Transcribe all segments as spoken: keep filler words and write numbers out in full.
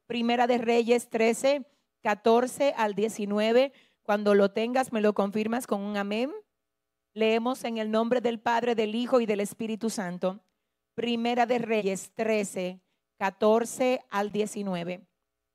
Primera de Reyes trece, catorce al diecinueve. Cuando lo tengas, me lo confirmas con un amén. Leemos en el nombre del Padre, del Hijo y del Espíritu Santo. Primera de Reyes trece, catorce al diecinueve.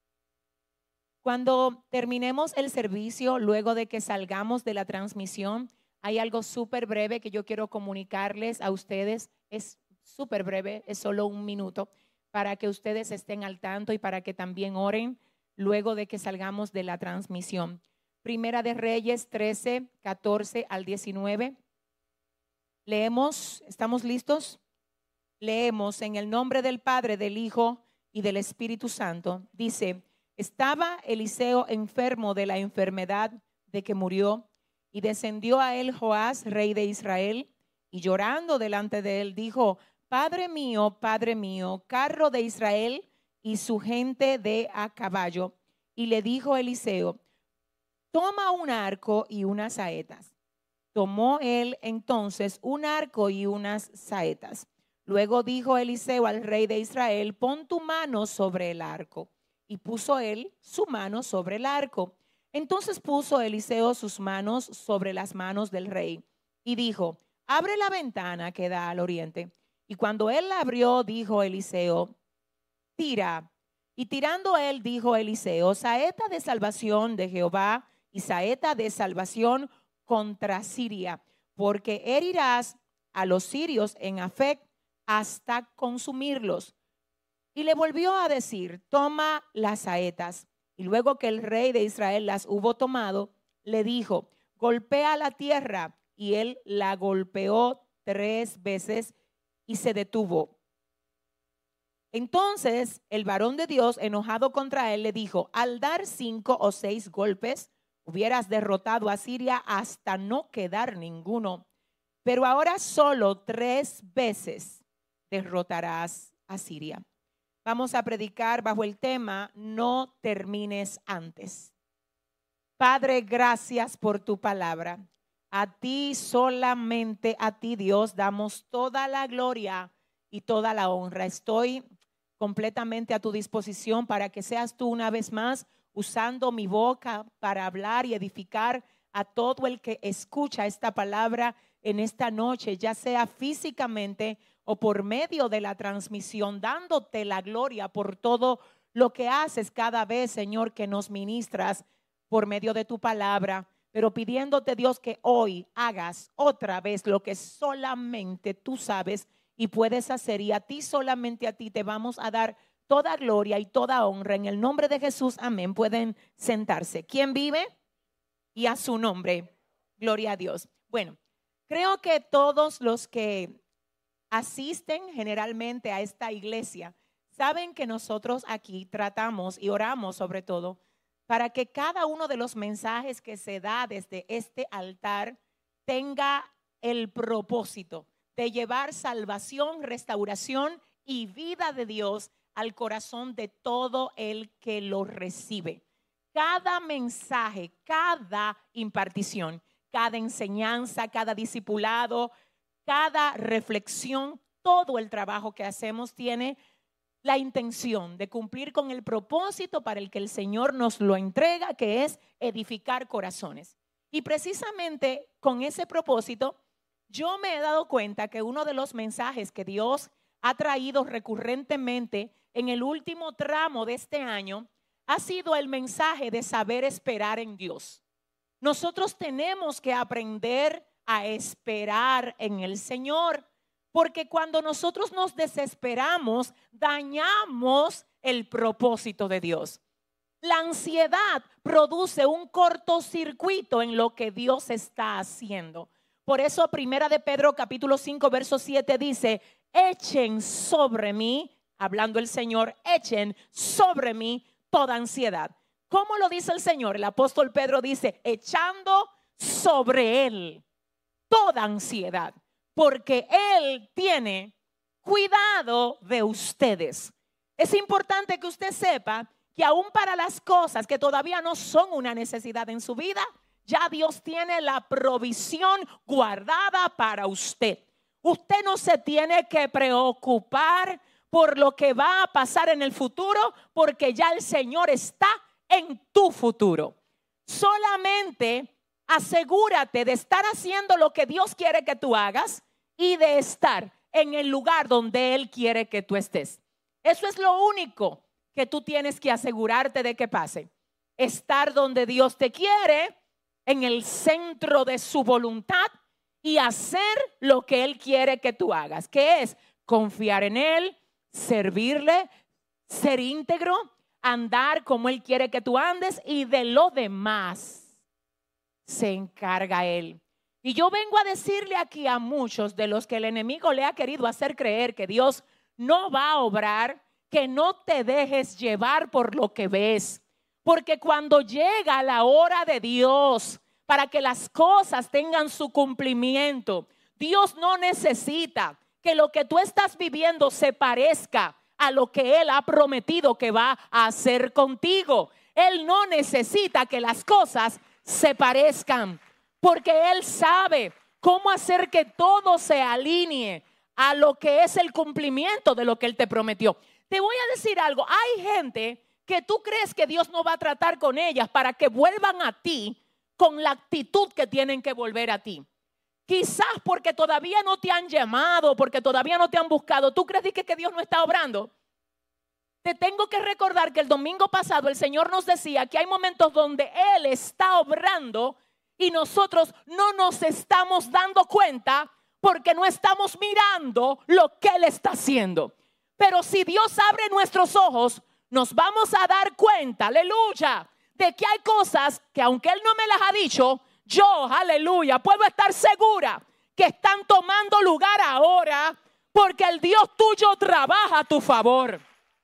Cuando terminemos el servicio, luego de que salgamos de la transmisión, hay algo súper breve que yo quiero comunicarles a ustedes. Es súper breve, es solo un minuto, para que ustedes estén al tanto y para que también oren luego de que salgamos de la transmisión. Primera de Reyes trece, catorce al diecinueve. Leemos, ¿estamos listos? Leemos en el nombre del Padre, del Hijo y del Espíritu Santo. Dice: estaba Eliseo enfermo de la enfermedad de que murió, y descendió a él Joás, rey de Israel, y llorando delante de él dijo: Padre mío, Padre mío, carro de Israel y su gente de a caballo. Y le dijo Eliseo: toma un arco y unas saetas. Tomó él entonces un arco y unas saetas. Luego dijo Eliseo al rey de Israel: pon tu mano sobre el arco. Y puso él su mano sobre el arco. Entonces puso Eliseo sus manos sobre las manos del rey y dijo: abre la ventana que da al oriente. Y cuando él la abrió, dijo Eliseo: tira. Y tirando él, dijo Eliseo: saeta de salvación de Jehová y saeta de salvación contra Siria, porque herirás a los sirios en Afec hasta consumirlos. Y le volvió a decir: toma las saetas. Y luego que el rey de Israel las hubo tomado, le dijo: golpea la tierra. Y él la golpeó tres veces y se detuvo. Entonces el varón de Dios, enojado contra él, le dijo: al dar cinco o seis golpes, hubieras derrotado a Siria hasta no quedar ninguno. Pero ahora solo tres veces derrotarás a Siria. Vamos a predicar bajo el tema: no termines antes. Padre, gracias por tu palabra. A ti, solamente a ti, Dios, damos toda la gloria y toda la honra. Estoy completamente a tu disposición para que seas tú una vez más usando mi boca para hablar y edificar a todo el que escucha esta palabra en esta noche, ya sea físicamente o por medio de la transmisión, dándote la gloria por todo lo que haces cada vez, Señor, que nos ministras por medio de tu palabra, pero pidiéndote, Dios, que hoy hagas otra vez lo que solamente tú sabes y puedes hacer, y a ti, solamente a ti, te vamos a dar toda gloria y toda honra en el nombre de Jesús. Amén. Pueden sentarse. ¿Quién vive? Y a su nombre. Gloria a Dios. Bueno, creo que todos los que asisten generalmente a esta iglesia saben que nosotros aquí tratamos y oramos sobre todo para que cada uno de los mensajes que se da desde este altar tenga el propósito de llevar salvación, restauración y vida de Dios al corazón de todo el que lo recibe. Cada mensaje, cada impartición, cada enseñanza, cada discipulado, cada reflexión, todo el trabajo que hacemos tiene la intención de cumplir con el propósito para el que el Señor nos lo entrega, que es edificar corazones. Y precisamente con ese propósito, yo me he dado cuenta que uno de los mensajes que Dios ha traído recurrentemente en el último tramo de este año ha sido el mensaje de saber esperar en Dios. Nosotros tenemos que aprender a esperar en el Señor, porque cuando nosotros nos desesperamos, dañamos el propósito de Dios. La ansiedad produce un cortocircuito en lo que Dios está haciendo. Por eso Primera de Pedro capítulo cinco verso siete dice: echen sobre mí, hablando el Señor, echen sobre mí toda ansiedad. ¿Cómo lo dice el Señor? El apóstol Pedro dice: echando sobre él toda ansiedad, porque Él tiene cuidado de ustedes. Es importante que usted sepa que aún para las cosas que todavía no son una necesidad en su vida, ya Dios tiene la provisión guardada para usted. Usted no se tiene que preocupar por lo que va a pasar en el futuro, porque ya el Señor está en tu futuro. Solamente asegúrate de estar haciendo lo que Dios quiere que tú hagas y de estar en el lugar donde Él quiere que tú estés. Eso es lo único que tú tienes que asegurarte de que pase. Estar donde Dios te quiere, en el centro de su voluntad y hacer lo que Él quiere que tú hagas, que es confiar en Él, servirle, ser íntegro, andar como Él quiere que tú andes, y de lo demás se encarga Él. Y yo vengo a decirle aquí a muchos de los que el enemigo le ha querido hacer creer que Dios no va a obrar, que no te dejes llevar por lo que ves. Porque cuando llega la hora de Dios para que las cosas tengan su cumplimiento, Dios no necesita que lo que tú estás viviendo se parezca a lo que Él ha prometido que va a hacer contigo. Él no necesita que las cosas se parezcan, porque Él sabe cómo hacer que todo se alinee a lo que es el cumplimiento de lo que Él te prometió. Te voy a decir algo, hay gente que tú crees que Dios no va a tratar con ellas para que vuelvan a ti con la actitud que tienen que volver a ti. Quizás porque todavía no te han llamado, porque todavía no te han buscado. ¿Tú crees que, que Dios no está obrando? Te tengo que recordar que el domingo pasado el Señor nos decía que hay momentos donde Él está obrando y nosotros no nos estamos dando cuenta porque no estamos mirando lo que Él está haciendo. Pero si Dios abre nuestros ojos, nos vamos a dar cuenta, aleluya, de que hay cosas que aunque Él no me las ha dicho, yo, aleluya, puedo estar segura que están tomando lugar ahora porque el Dios tuyo trabaja a tu favor.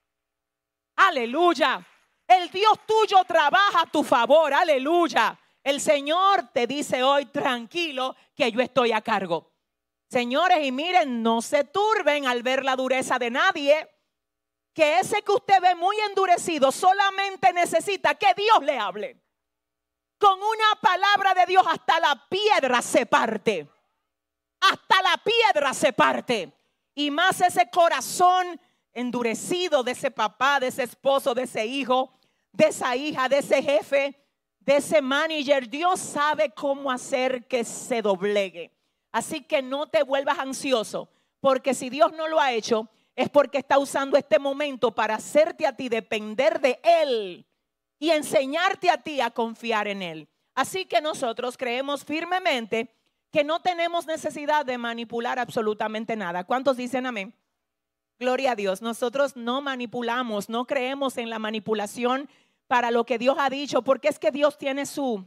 Aleluya. El Dios tuyo trabaja a tu favor. Aleluya. El Señor te dice hoy, tranquilo, que yo estoy a cargo. Señores, y miren, no se turben al ver la dureza de nadie. Que ese que usted ve muy endurecido solamente necesita que Dios le hable. Con una palabra de Dios hasta la piedra se parte. Hasta la piedra se parte. Y más ese corazón endurecido de ese papá, de ese esposo, de ese hijo, de esa hija, de ese jefe, de ese manager. Dios sabe cómo hacer que se doblegue. Así que no te vuelvas ansioso, porque si Dios no lo ha hecho, es porque está usando este momento para hacerte a ti depender de Él y enseñarte a ti a confiar en Él. Así que nosotros creemos firmemente que no tenemos necesidad de manipular absolutamente nada. ¿Cuántos dicen amén? Gloria a Dios. Nosotros no manipulamos, no creemos en la manipulación para lo que Dios ha dicho, porque es que Dios tiene su,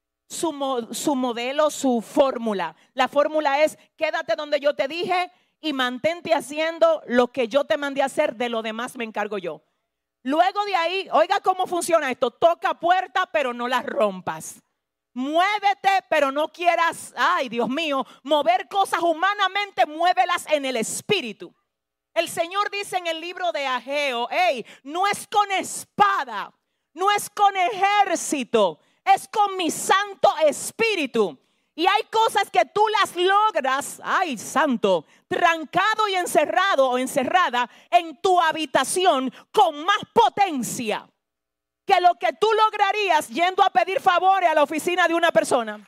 su, su modelo, su fórmula. La fórmula es: quédate donde yo te dije y mantente haciendo lo que yo te mandé a hacer, de lo demás me encargo yo. Luego de ahí, oiga cómo funciona esto: toca puerta, pero no las rompas. Muévete, pero no quieras, ay Dios mío, mover cosas humanamente, muévelas en el espíritu. El Señor dice en el libro de Ageo, hey, no es con espada, no es con ejército, es con mi Santo Espíritu. Y hay cosas que tú las logras, ay santo, trancado y encerrado o encerrada en tu habitación con más potencia que lo que tú lograrías yendo a pedir favores a la oficina de una persona.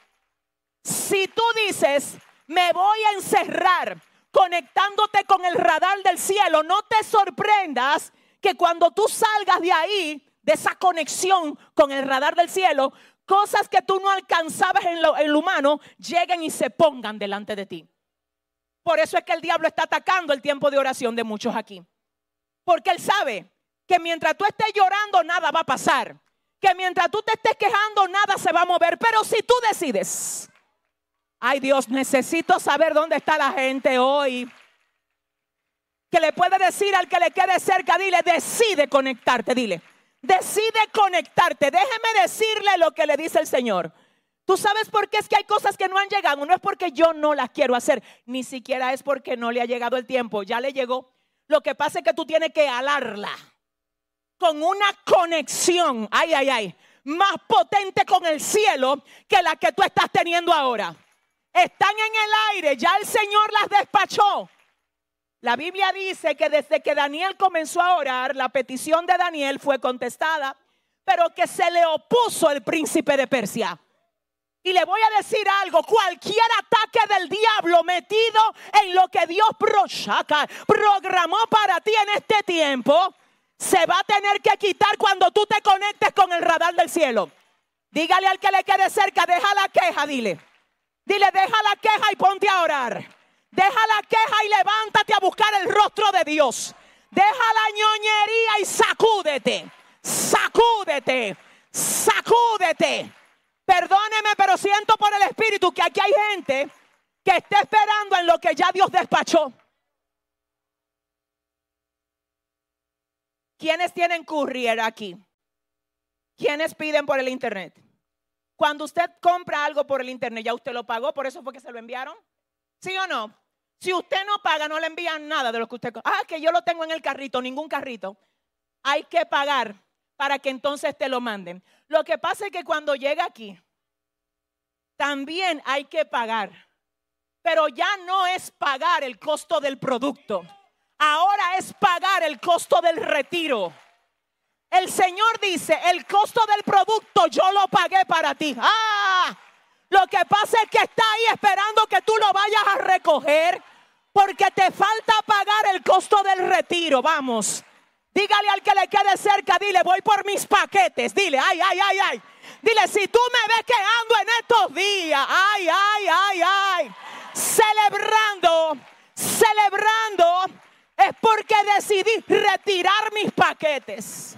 Si tú dices, me voy a encerrar conectándote con el radar del cielo, no te sorprendas que cuando tú salgas de ahí, de esa conexión con el radar del cielo, cosas que tú no alcanzabas en lo, en lo humano lleguen y se pongan delante de ti. Por eso es que el diablo está atacando el tiempo de oración de muchos aquí. Porque él sabe que mientras tú estés llorando nada va a pasar. Que mientras tú te estés quejando nada se va a mover. Pero si tú decides, ay Dios, necesito saber dónde está la gente hoy, que le puede decir al que le quede cerca, dile, decide conectarte, dile. Decide conectarte. Déjeme decirle lo que le dice el Señor. Tú sabes por qué es que hay cosas que no han llegado. No es porque yo no las quiero hacer, ni siquiera es porque no le ha llegado el tiempo. Ya le llegó. Lo que pasa es que tú tienes que alarla con una conexión, ay, ay, ay, más potente con el cielo que la que tú estás teniendo ahora. Están en el aire, ya el Señor las despachó. La Biblia dice que desde que Daniel comenzó a orar, la petición de Daniel fue contestada, pero que se le opuso el príncipe de Persia. Y le voy a decir algo, cualquier ataque del diablo metido en lo que Dios programó para ti en este tiempo, se va a tener que quitar cuando tú te conectes con el radar del cielo. Dígale al que le quede cerca, deja la queja, dile. Dile, deja la queja y ponte a orar. Deja la queja y levántate a buscar el rostro de Dios. Deja la ñoñería y sacúdete. Sacúdete. Sacúdete. Perdóneme, pero siento por el Espíritu que aquí hay gente que está esperando en lo que ya Dios despachó. ¿Quiénes tienen courier aquí? ¿Quiénes piden por el internet? Cuando usted compra algo por el internet, ¿ya usted lo pagó? ¿Por eso fue que se lo enviaron? ¿Sí o no? Si usted no paga, no le envían nada de lo que usted... Ah, que yo lo tengo en el carrito, ningún carrito. Hay que pagar para que entonces te lo manden. Lo que pasa es que cuando llega aquí, también hay que pagar. Pero ya no es pagar el costo del producto. Ahora es pagar el costo del retiro. El Señor dice, el costo del producto yo lo pagué para ti. Ah, lo que pasa es que está ahí esperando que tú lo vayas a recoger, porque te falta pagar el costo del retiro. Vamos, dígale al que le quede cerca, dile, voy por mis paquetes. Dile, ay, ay, ay, ay. Dile, si tú me ves que ando en estos días, ay, ay, ay, ay, celebrando, celebrando, es porque decidí retirar mis paquetes.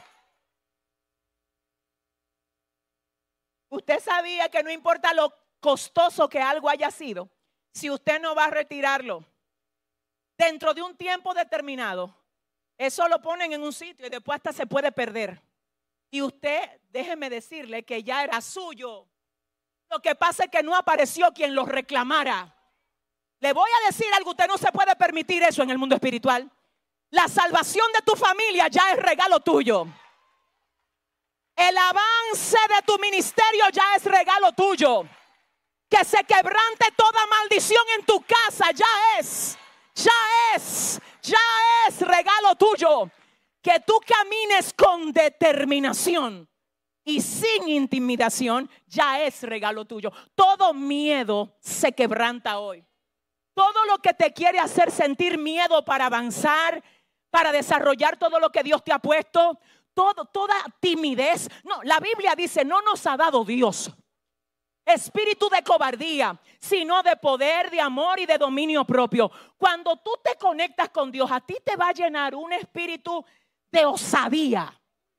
Usted sabía que no importa lo costoso que algo haya sido, si usted no va a retirarlo dentro de un tiempo determinado, eso lo ponen en un sitio y después hasta se puede perder. Y usted, déjeme decirle que ya era suyo. Lo que pasa es que no apareció quien lo reclamara. Le voy a decir algo, usted no se puede permitir eso en el mundo espiritual. La salvación de tu familia ya es regalo tuyo. El avance de tu ministerio ya es regalo tuyo. Que se quebrante toda maldición en tu casa ya es, ya es, ya es regalo tuyo. Que tú camines con determinación y sin intimidación ya es regalo tuyo. Todo miedo se quebranta hoy. Todo lo que te quiere hacer sentir miedo para avanzar, para desarrollar todo lo que Dios te ha puesto, todo, toda timidez. No, la Biblia dice, no nos ha dado Dios espíritu de cobardía, sino de poder, de amor y de dominio propio. Cuando tú te conectas con Dios, a ti te va a llenar un espíritu de osadía.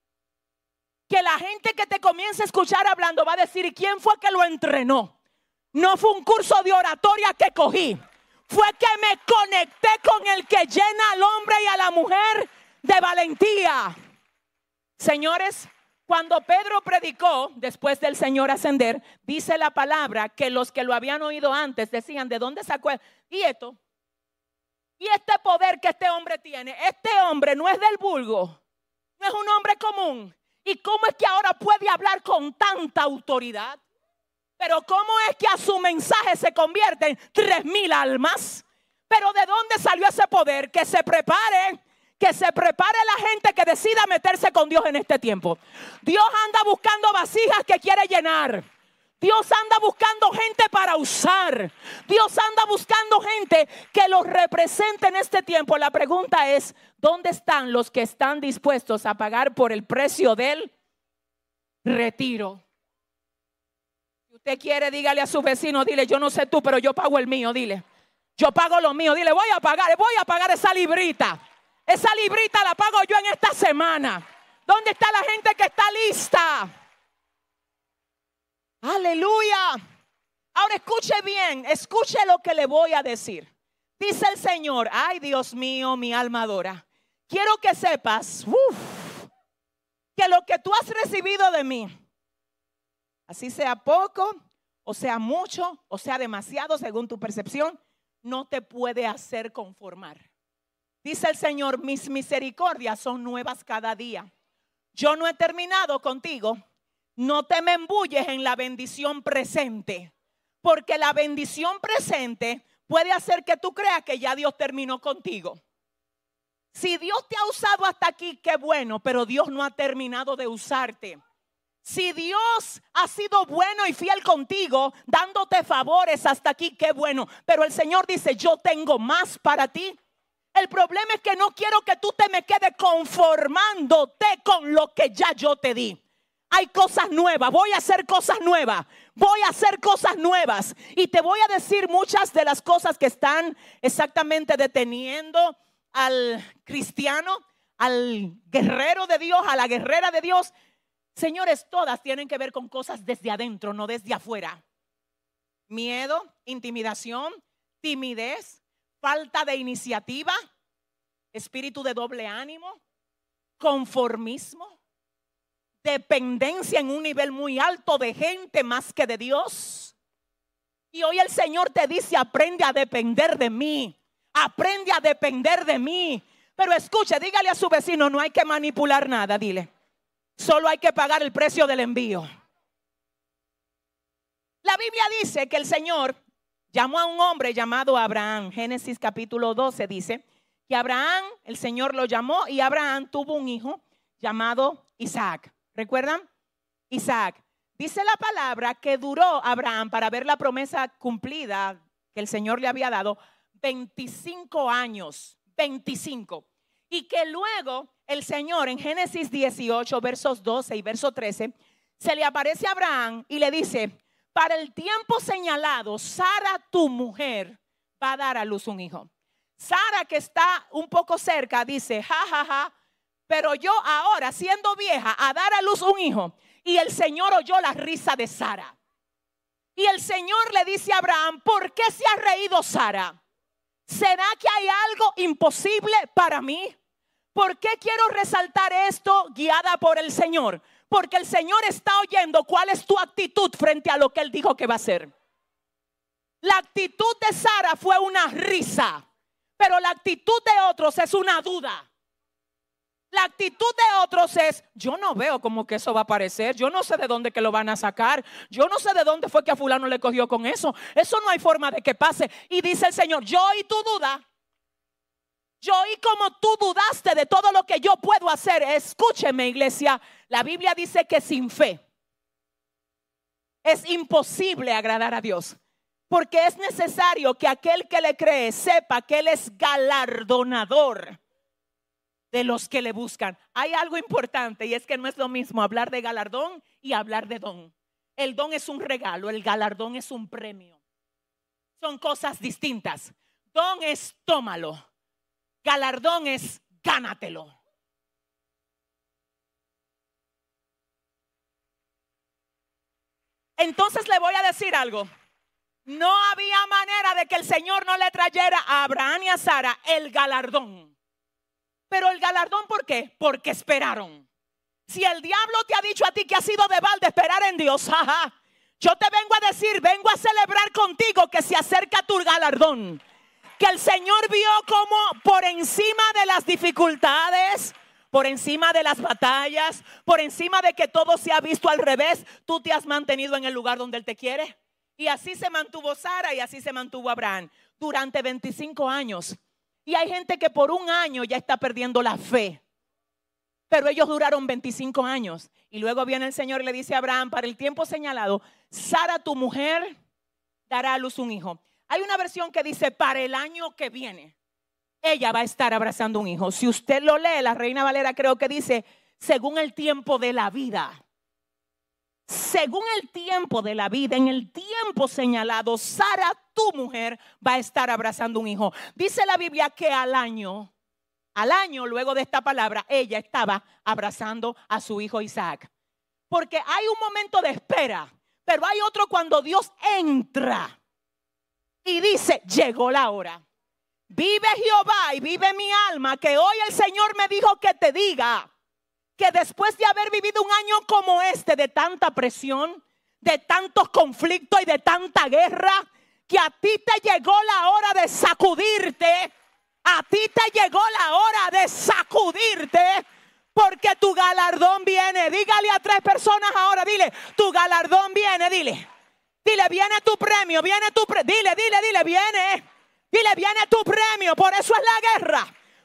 Que la gente que te comience a escuchar hablando va a decir, ¿y quién fue que lo entrenó? No fue un curso de oratoria que cogí. Fue que me conecté con el que llena al hombre y a la mujer de valentía. Señores, cuando Pedro predicó después del Señor ascender, dice la palabra que los que lo habían oído antes decían, ¿de dónde sacó? Y esto, y este poder que este hombre tiene, este hombre no es del vulgo, no es un hombre común. ¿Y cómo es que ahora puede hablar con tanta autoridad? Pero ¿cómo es que a su mensaje se convierten tres mil almas? Pero ¿de dónde salió ese poder? Que se prepare, que se prepare la gente que decida meterse con Dios en este tiempo. Dios anda buscando vasijas que quiere llenar. Dios anda buscando gente para usar. Dios anda buscando gente que los represente en este tiempo. La pregunta es, ¿dónde están los que están dispuestos a pagar por el precio del retiro? Si usted quiere, dígale a su vecino, dile, yo no sé tú, pero yo pago el mío, dile. Yo pago lo mío, dile, voy a pagar, voy a pagar esa librita. Esa librita la pago yo en esta semana. ¿Dónde está la gente que está lista? Aleluya. Ahora escuche bien, escuche lo que le voy a decir. Dice el Señor, ay Dios mío, mi alma adora. Quiero que sepas uf, que lo que tú has recibido de mí, así sea poco, o sea mucho, o sea demasiado según tu percepción, no te puede hacer conformar. Dice el Señor, mis misericordias son nuevas cada día. Yo no he terminado contigo. No te me embulles en la bendición presente, porque la bendición presente puede hacer que tú creas que ya Dios terminó contigo. Si Dios te ha usado hasta aquí, qué bueno, pero Dios no ha terminado de usarte. Si Dios ha sido bueno y fiel contigo, dándote favores hasta aquí, qué bueno. Pero el Señor dice, yo tengo más para ti. El problema es que no quiero que tú te me quedes conformándote con lo que ya yo te di. Hay cosas nuevas, voy a hacer cosas nuevas, voy a hacer cosas nuevas. Y te voy a decir muchas de las cosas que están exactamente deteniendo al cristiano, al guerrero de Dios, a la guerrera de Dios. Señores, todas tienen que ver con cosas desde adentro, no desde afuera. Miedo, intimidación, timidez, falta de iniciativa, espíritu de doble ánimo, conformismo, dependencia en un nivel muy alto de gente más que de Dios. Y hoy el Señor te dice, aprende a depender de mí, aprende a depender de mí. Pero escuche, dígale a su vecino, no hay que manipular nada, dile. Solo hay que pagar el precio del envío. La Biblia dice que el Señor llamó a un hombre llamado Abraham. Génesis capítulo doce dice que Abraham, el Señor lo llamó y Abraham tuvo un hijo llamado Isaac. ¿Recuerdan? Isaac. Dice la palabra que duró Abraham para ver la promesa cumplida que el Señor le había dado veinticinco años. veinticinco. Y que luego el Señor en Génesis dieciocho, versos doce y verso trece, se le aparece a Abraham y le dice, para el tiempo señalado, Sara, tu mujer, va a dar a luz un hijo. Sara, que está un poco cerca, dice, ja, ja, ja, pero yo ahora, siendo vieja, a dar a luz un hijo. Y el Señor oyó la risa de Sara. Y el Señor le dice a Abraham, ¿por qué se ha reído Sara? ¿Será que hay algo imposible para mí? ¿Por qué quiero resaltar esto guiada por el Señor? Porque el Señor está oyendo cuál es tu actitud frente a lo que Él dijo que va a hacer. La actitud de Sara fue una risa, pero la actitud de otros es una duda. La actitud de otros es, yo no veo cómo que eso va a aparecer, yo no sé de dónde que lo van a sacar, yo no sé de dónde fue que a fulano le cogió con eso, eso no hay forma de que pase. Y dice el Señor, yo oí tu duda, yo oí como tú dudaste de todo lo que yo puedo hacer. Escúcheme, iglesia, la Biblia dice que sin fe es imposible agradar a Dios, porque es necesario que aquel que le cree sepa que Él es galardonador de los que le buscan. Hay algo importante y es que no es lo mismo hablar de galardón y hablar de don. El don es un regalo, el galardón es un premio. Son cosas distintas. Don es tómalo, galardón es gánatelo. Entonces le voy a decir algo. No había manera de que el Señor no le trayera a Abraham y a Sara el galardón. Pero el galardón, ¿por qué? Porque esperaron. Si el diablo te ha dicho a ti que ha sido de balde esperar en Dios, jaja, yo te vengo a decir, vengo a celebrar contigo que se acerca tu galardón. Que el Señor vio como por encima de las dificultades, por encima de las batallas, por encima de que todo se ha visto al revés, tú te has mantenido en el lugar donde Él te quiere. Y así se mantuvo Sara y así se mantuvo Abraham durante veinticinco años. Y hay gente que por un año ya está perdiendo la fe. Pero ellos duraron veinticinco años. Y luego viene el Señor y le dice a Abraham, para el tiempo señalado, Sara, tu mujer, dará a luz un hijo. Hay una versión que dice, para el año que viene, ella va a estar abrazando un hijo. Si usted lo lee, la Reina Valera creo que dice, según el tiempo de la vida. Según el tiempo de la vida, en el tiempo señalado, Sara, tu mujer, va a estar abrazando un hijo. Dice la Biblia que al año, al año luego de esta palabra, ella estaba abrazando a su hijo Isaac. Porque hay un momento de espera, pero hay otro cuando Dios entra y dice, llegó la hora. Vive Jehová y vive mi alma, que hoy el Señor me dijo que te diga que después de haber vivido un año como este, de tanta presión, de tantos conflictos y de tanta guerra, que a ti te llegó la hora de sacudirte, a ti te llegó la hora de sacudirte, porque tu galardón viene. Dígale a tres personas ahora, dile, tu galardón viene, dile, dile, viene tu premio, viene tu premio, dile, dile, dile, viene, dile, viene tu premio. Por eso es la guerra,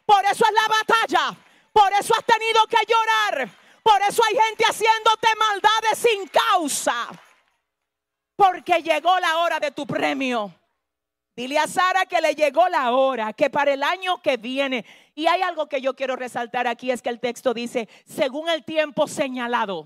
Por eso es la batalla. Por eso has tenido que llorar. Por eso hay gente haciéndote maldades sin causa. Porque llegó la hora de tu premio. Dile a Sara que le llegó la hora, que para el año que viene. Y hay algo que yo quiero resaltar aquí, es que el texto dice, según el tiempo señalado.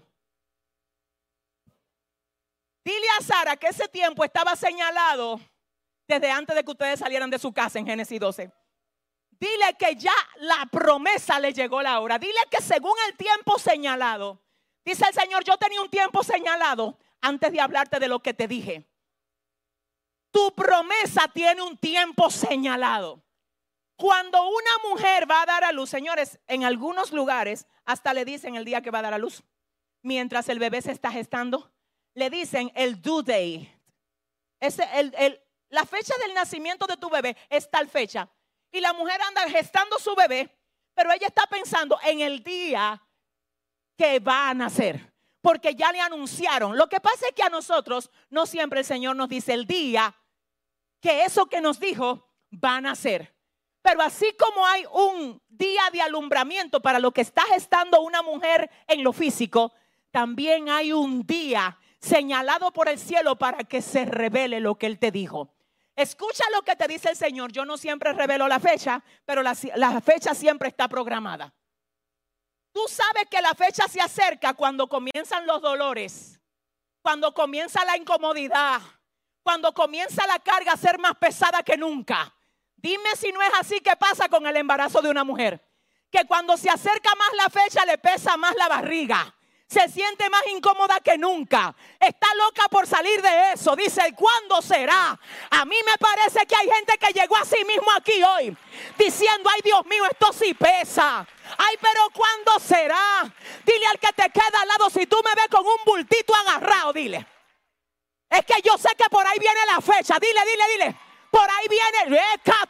Dile a Sara que ese tiempo estaba señalado desde antes de que ustedes salieran de su casa en Génesis doce. Dile que ya la promesa le llegó la hora. Dile que según el tiempo señalado. Dice el Señor, yo tenía un tiempo señalado antes de hablarte de lo que te dije. Tu promesa tiene un tiempo señalado. Cuando una mujer va a dar a luz, señores, en algunos lugares hasta le dicen el día que va a dar a luz. Mientras el bebé se está gestando, le dicen el due date. Ese, el, el, la fecha del nacimiento de tu bebé es tal fecha. Y la mujer anda gestando su bebé, pero ella está pensando en el día que va a nacer, porque ya le anunciaron. Lo que pasa es que a nosotros no siempre el Señor nos dice el día que eso que nos dijo va a nacer. Pero así como hay un día de alumbramiento para lo que está gestando una mujer en lo físico, también hay un día señalado por el cielo para que se revele lo que Él te dijo. Escucha lo que te dice el Señor. Yo no siempre revelo la fecha, pero la, la fecha siempre está programada. Tú sabes que la fecha se acerca cuando comienzan los dolores, cuando comienza la incomodidad, cuando comienza la carga a ser más pesada que nunca. Dime si no es así que pasa con el embarazo de una mujer. Que cuando se acerca más la fecha le pesa más la barriga. Se siente más incómoda que nunca. Está loca por salir de eso. Dice, ¿cuándo será? A mí me parece que hay gente que llegó a sí mismo aquí hoy diciendo, ay Dios mío, esto sí pesa. Ay, pero ¿cuándo será? Dile al que te queda al lado, si tú me ves con un bultito agarrado, dile. Es que yo sé que por ahí viene la fecha. Dile, dile, dile. Por ahí viene.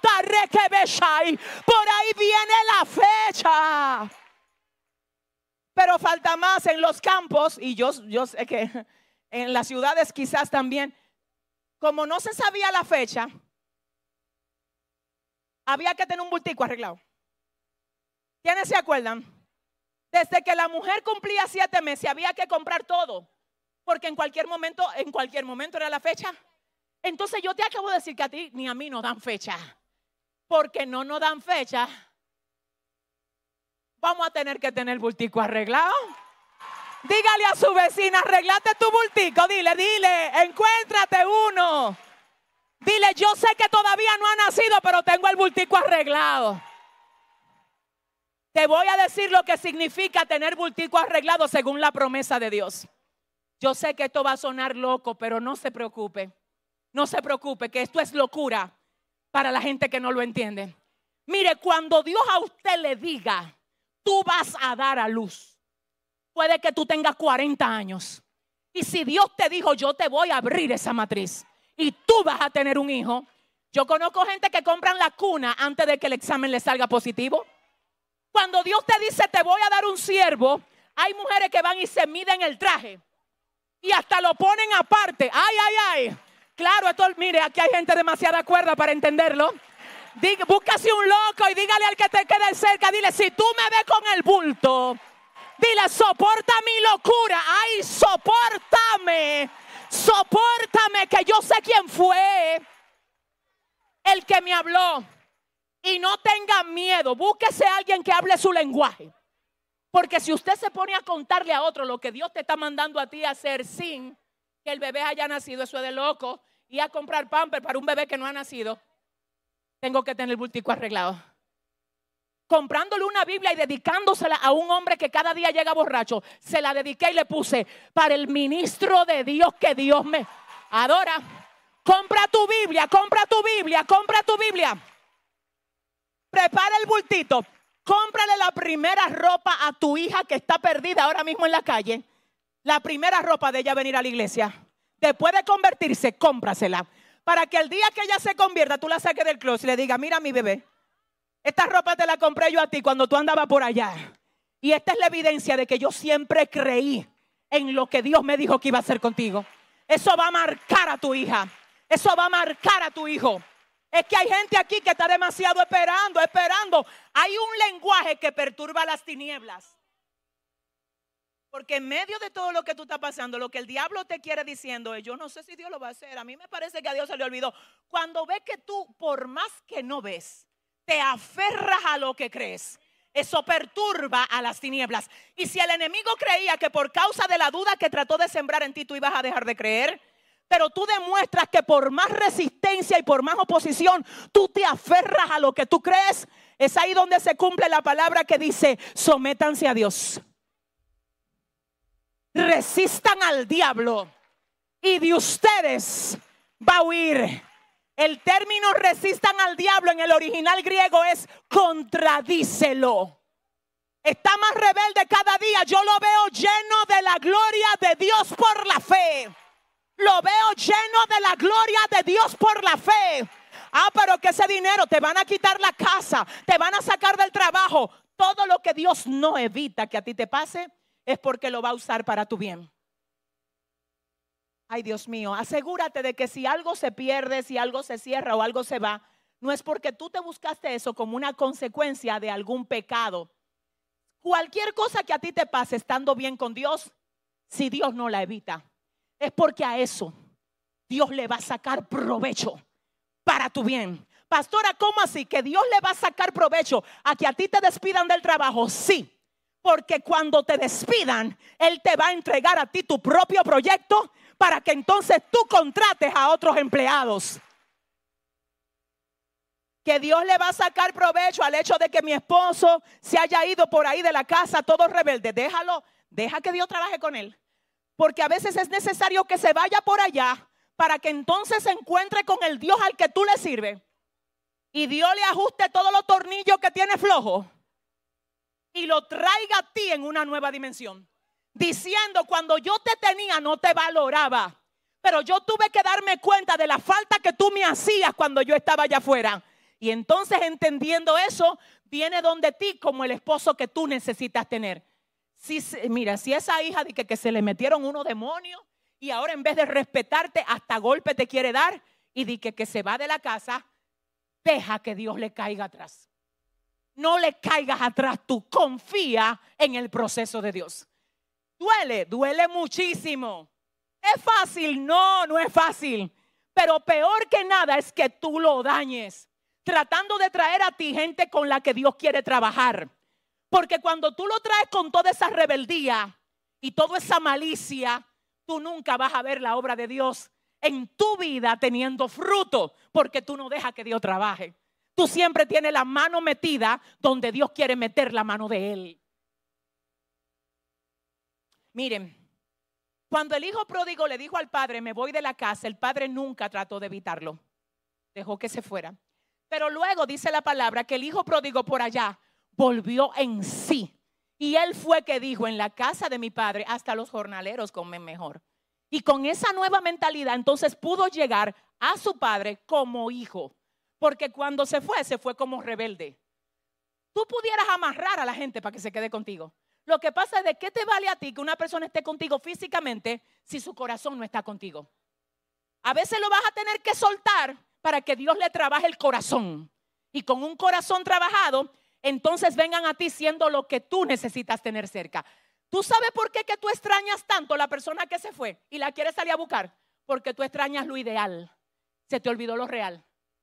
Por ahí viene la fecha. Pero falta más en los campos, y yo, yo sé que en las ciudades quizás también, como no se sabía la fecha, había que tener un bultico arreglado. ¿Quiénes se acuerdan? Desde que la mujer cumplía siete meses había que comprar todo, porque en cualquier momento, en cualquier momento era la fecha. Entonces yo te acabo de decir que a ti ni a mí nos dan fecha, porque no nos dan fecha. Vamos a tener que tener bultico arreglado. Dígale a su vecina, arreglate tu bultico. Dile, dile, encuéntrate uno. Dile, yo sé que todavía no ha nacido, pero tengo el bultico arreglado. Te voy a decir lo que significa tener bultico arreglado según la promesa de Dios. Yo sé que esto va a sonar loco, pero no se preocupe. No se preocupe, que esto es locura para la gente que no lo entiende. Mire, cuando Dios a usted le diga, tú vas a dar a luz. Puede que tú tengas cuarenta años. Y si Dios te dijo, yo te voy a abrir esa matriz y tú vas a tener un hijo. Yo conozco gente que compran la cuna antes de que el examen le salga positivo. Cuando Dios te dice, te voy a dar un siervo, hay mujeres que van y se miden el traje. Y hasta lo ponen aparte. Ay, ay, ay. Claro, esto, mire, aquí hay gente demasiada cuerda para entenderlo. Diga, búscase un loco y dígale al que te quede cerca, dile, si tú me ves con el bulto, dile, soporta mi locura. Ay, sopórtame, sopórtame, que yo sé quién fue el que me habló. Y no tenga miedo, búsquese a alguien que hable su lenguaje. Porque si usted se pone a contarle a otro lo que Dios te está mandando a ti a hacer sin que el bebé haya nacido, eso es de loco. Y a comprar pamper para un bebé que no ha nacido. Tengo que tener el bultico arreglado. Comprándole una Biblia y dedicándosela a un hombre que cada día llega borracho. Se la dediqué y le puse para el ministro de Dios que Dios me adora. Compra tu Biblia, compra tu Biblia, compra tu Biblia. Prepara el bultito. Cómprale la primera ropa a tu hija que está perdida ahora mismo en la calle. La primera ropa de ella venir a la iglesia. Después de convertirse, cómprasela. Para que el día que ella se convierta, tú la saques del closet y le digas, mira mi bebé, esta ropa te la compré yo a ti cuando tú andabas por allá. Y esta es la evidencia de que yo siempre creí en lo que Dios me dijo que iba a hacer contigo. Eso va a marcar a tu hija. Eso va a marcar a tu hijo. Es que hay gente aquí que está demasiado esperando, esperando. Hay un lenguaje que perturba las tinieblas. Porque en medio de todo lo que tú estás pasando, lo que el diablo te quiere diciendo es: yo no sé si Dios lo va a hacer. A mí me parece que a Dios se le olvidó. Cuando ve que tú, por más que no ves, te aferras a lo que crees, eso perturba a las tinieblas. Y si el enemigo creía que por causa de la duda que trató de sembrar en ti, tú ibas a dejar de creer, pero tú demuestras que por más resistencia y por más oposición, tú te aferras a lo que tú crees, es ahí donde se cumple la palabra que dice: sométanse a Dios. Resistan al diablo y de ustedes va a huir. El término resistan al diablo en el original griego es contradícelo. Está más rebelde cada día. Yo lo veo lleno de la gloria de Dios por la fe. Lo veo lleno de la gloria de Dios por la fe. Ah, pero que ese dinero te van a quitar la casa, te van a sacar del trabajo. Todo lo que Dios no evita que a ti te pase es porque lo va a usar para tu bien. Ay, Dios mío, asegúrate de que si algo se pierde, si algo se cierra o algo se va, no es porque tú te buscaste eso como una consecuencia de algún pecado. Cualquier cosa que a ti te pase estando bien con Dios, si Dios no la evita, es porque a eso Dios le va a sacar provecho para tu bien. Pastora, ¿cómo así? ¿Que Dios le va a sacar provecho a que a ti te despidan del trabajo? Sí. Porque cuando te despidan, Él te va a entregar a ti tu propio proyecto para que entonces tú contrates a otros empleados. Que Dios le va a sacar provecho al hecho de que mi esposo se haya ido por ahí de la casa todo rebelde. Déjalo, deja que Dios trabaje con él. Porque a veces es necesario que se vaya por allá para que entonces se encuentre con el Dios al que tú le sirves. Y Dios le ajuste todos los tornillos que tiene flojos y lo traiga a ti en una nueva dimensión, diciendo: cuando yo te tenía no te valoraba, pero yo tuve que darme cuenta de la falta que tú me hacías cuando yo estaba allá afuera. Y entonces, entendiendo eso, viene donde ti como el esposo que tú necesitas tener. Si, mira, si esa hija de que, que se le metieron unos demonios y ahora en vez de respetarte hasta golpe te quiere dar, y de que, que se va de la casa, deja que Dios le caiga atrás. No le caigas atrás, tú confía en el proceso de Dios. Duele, duele muchísimo. ¿Es fácil? No, no es fácil. Pero peor que nada es que tú lo dañes, tratando de traer a ti gente con la que Dios quiere trabajar. Porque cuando tú lo traes con toda esa rebeldía y toda esa malicia, tú nunca vas a ver la obra de Dios en tu vida teniendo fruto, porque tú no dejas que Dios trabaje. Tú siempre tienes la mano metida donde Dios quiere meter la mano de Él. Miren, cuando el hijo pródigo le dijo al padre: me voy de la casa, el padre nunca trató de evitarlo. Dejó que se fuera. Pero luego dice la palabra que el hijo pródigo por allá volvió en sí. Y él fue que dijo: en la casa de mi padre hasta los jornaleros comen mejor. Y con esa nueva mentalidad entonces pudo llegar a su padre como hijo. Porque cuando se fue, se fue como rebelde. Tú pudieras amarrar a la gente para que se quede contigo. Lo que pasa es: ¿de qué te vale a ti que una persona esté contigo físicamente si su corazón no está contigo? A veces lo vas a tener que soltar para que Dios le trabaje el corazón. Y con un corazón trabajado, entonces vengan a ti siendo lo que tú necesitas tener cerca. ¿Tú sabes por qué que tú extrañas tanto a la persona que se fue y la quieres salir a buscar? Porque tú extrañas lo ideal. Se te olvidó lo real.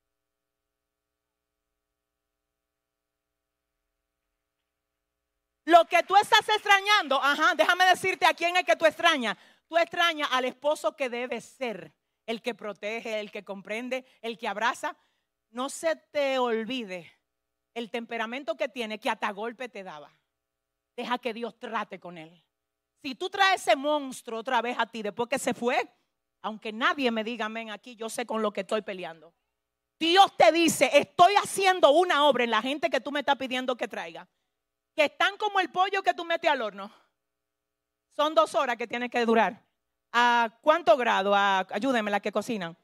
Lo que tú estás extrañando, ajá, déjame decirte a quién es que tú extrañas. Tú extrañas al esposo que debe ser, el que protege, el que comprende, el que abraza. No se te olvide el temperamento que tiene, que hasta golpe te daba. Deja que Dios trate con él. Si tú traes ese monstruo otra vez a ti después que se fue, aunque nadie me diga amén aquí, yo sé con lo que estoy peleando. Dios te dice: estoy haciendo una obra en la gente que tú me estás pidiendo que traiga, que están como el pollo que tú metes al horno. Son dos horas que tiene que durar. ¿A cuánto grado? A, ayúdenme, la que cocinan.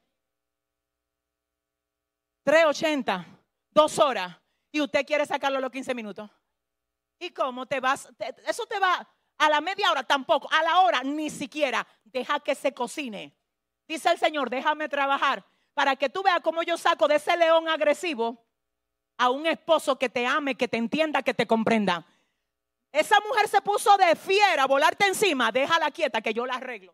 trescientos ochenta, dos horas. Y usted quiere sacarlo a los quince minutos. ¿Y cómo te vas? Te, eso te va a la media hora, tampoco. A la hora, ni siquiera. Deja que se cocine. Dice el Señor: déjame trabajar. para que tú veas cómo yo saco de ese león agresivo a un esposo que te ame, que te entienda, que te comprenda. Esa mujer se puso de fiera a volarte encima. Déjala quieta que yo la arreglo.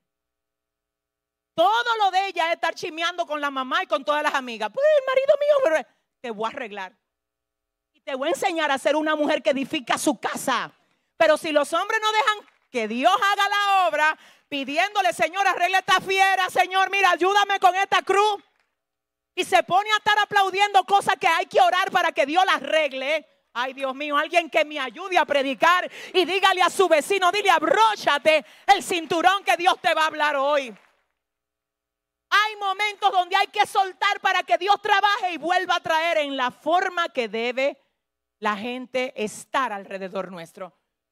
Todo lo de ella es estar chismeando con la mamá y con todas las amigas. Pues el marido mío, pero te voy a arreglar. Y te voy a enseñar a ser una mujer que edifica su casa. Pero si los hombres no dejan que Dios haga la obra, pidiéndole, Señor, arregle esta fiera, Señor, mira, ayúdame con esta cruz. Y se pone a estar aplaudiendo cosas que hay que orar para que Dios las arregle. Ay, Dios mío, alguien que me ayude a predicar y dígale a su vecino, dile, abróchate el cinturón que Dios te va a hablar hoy. Hay momentos donde hay que soltar para que Dios trabaje y vuelva a traer en la forma que debe la gente estar alrededor nuestro.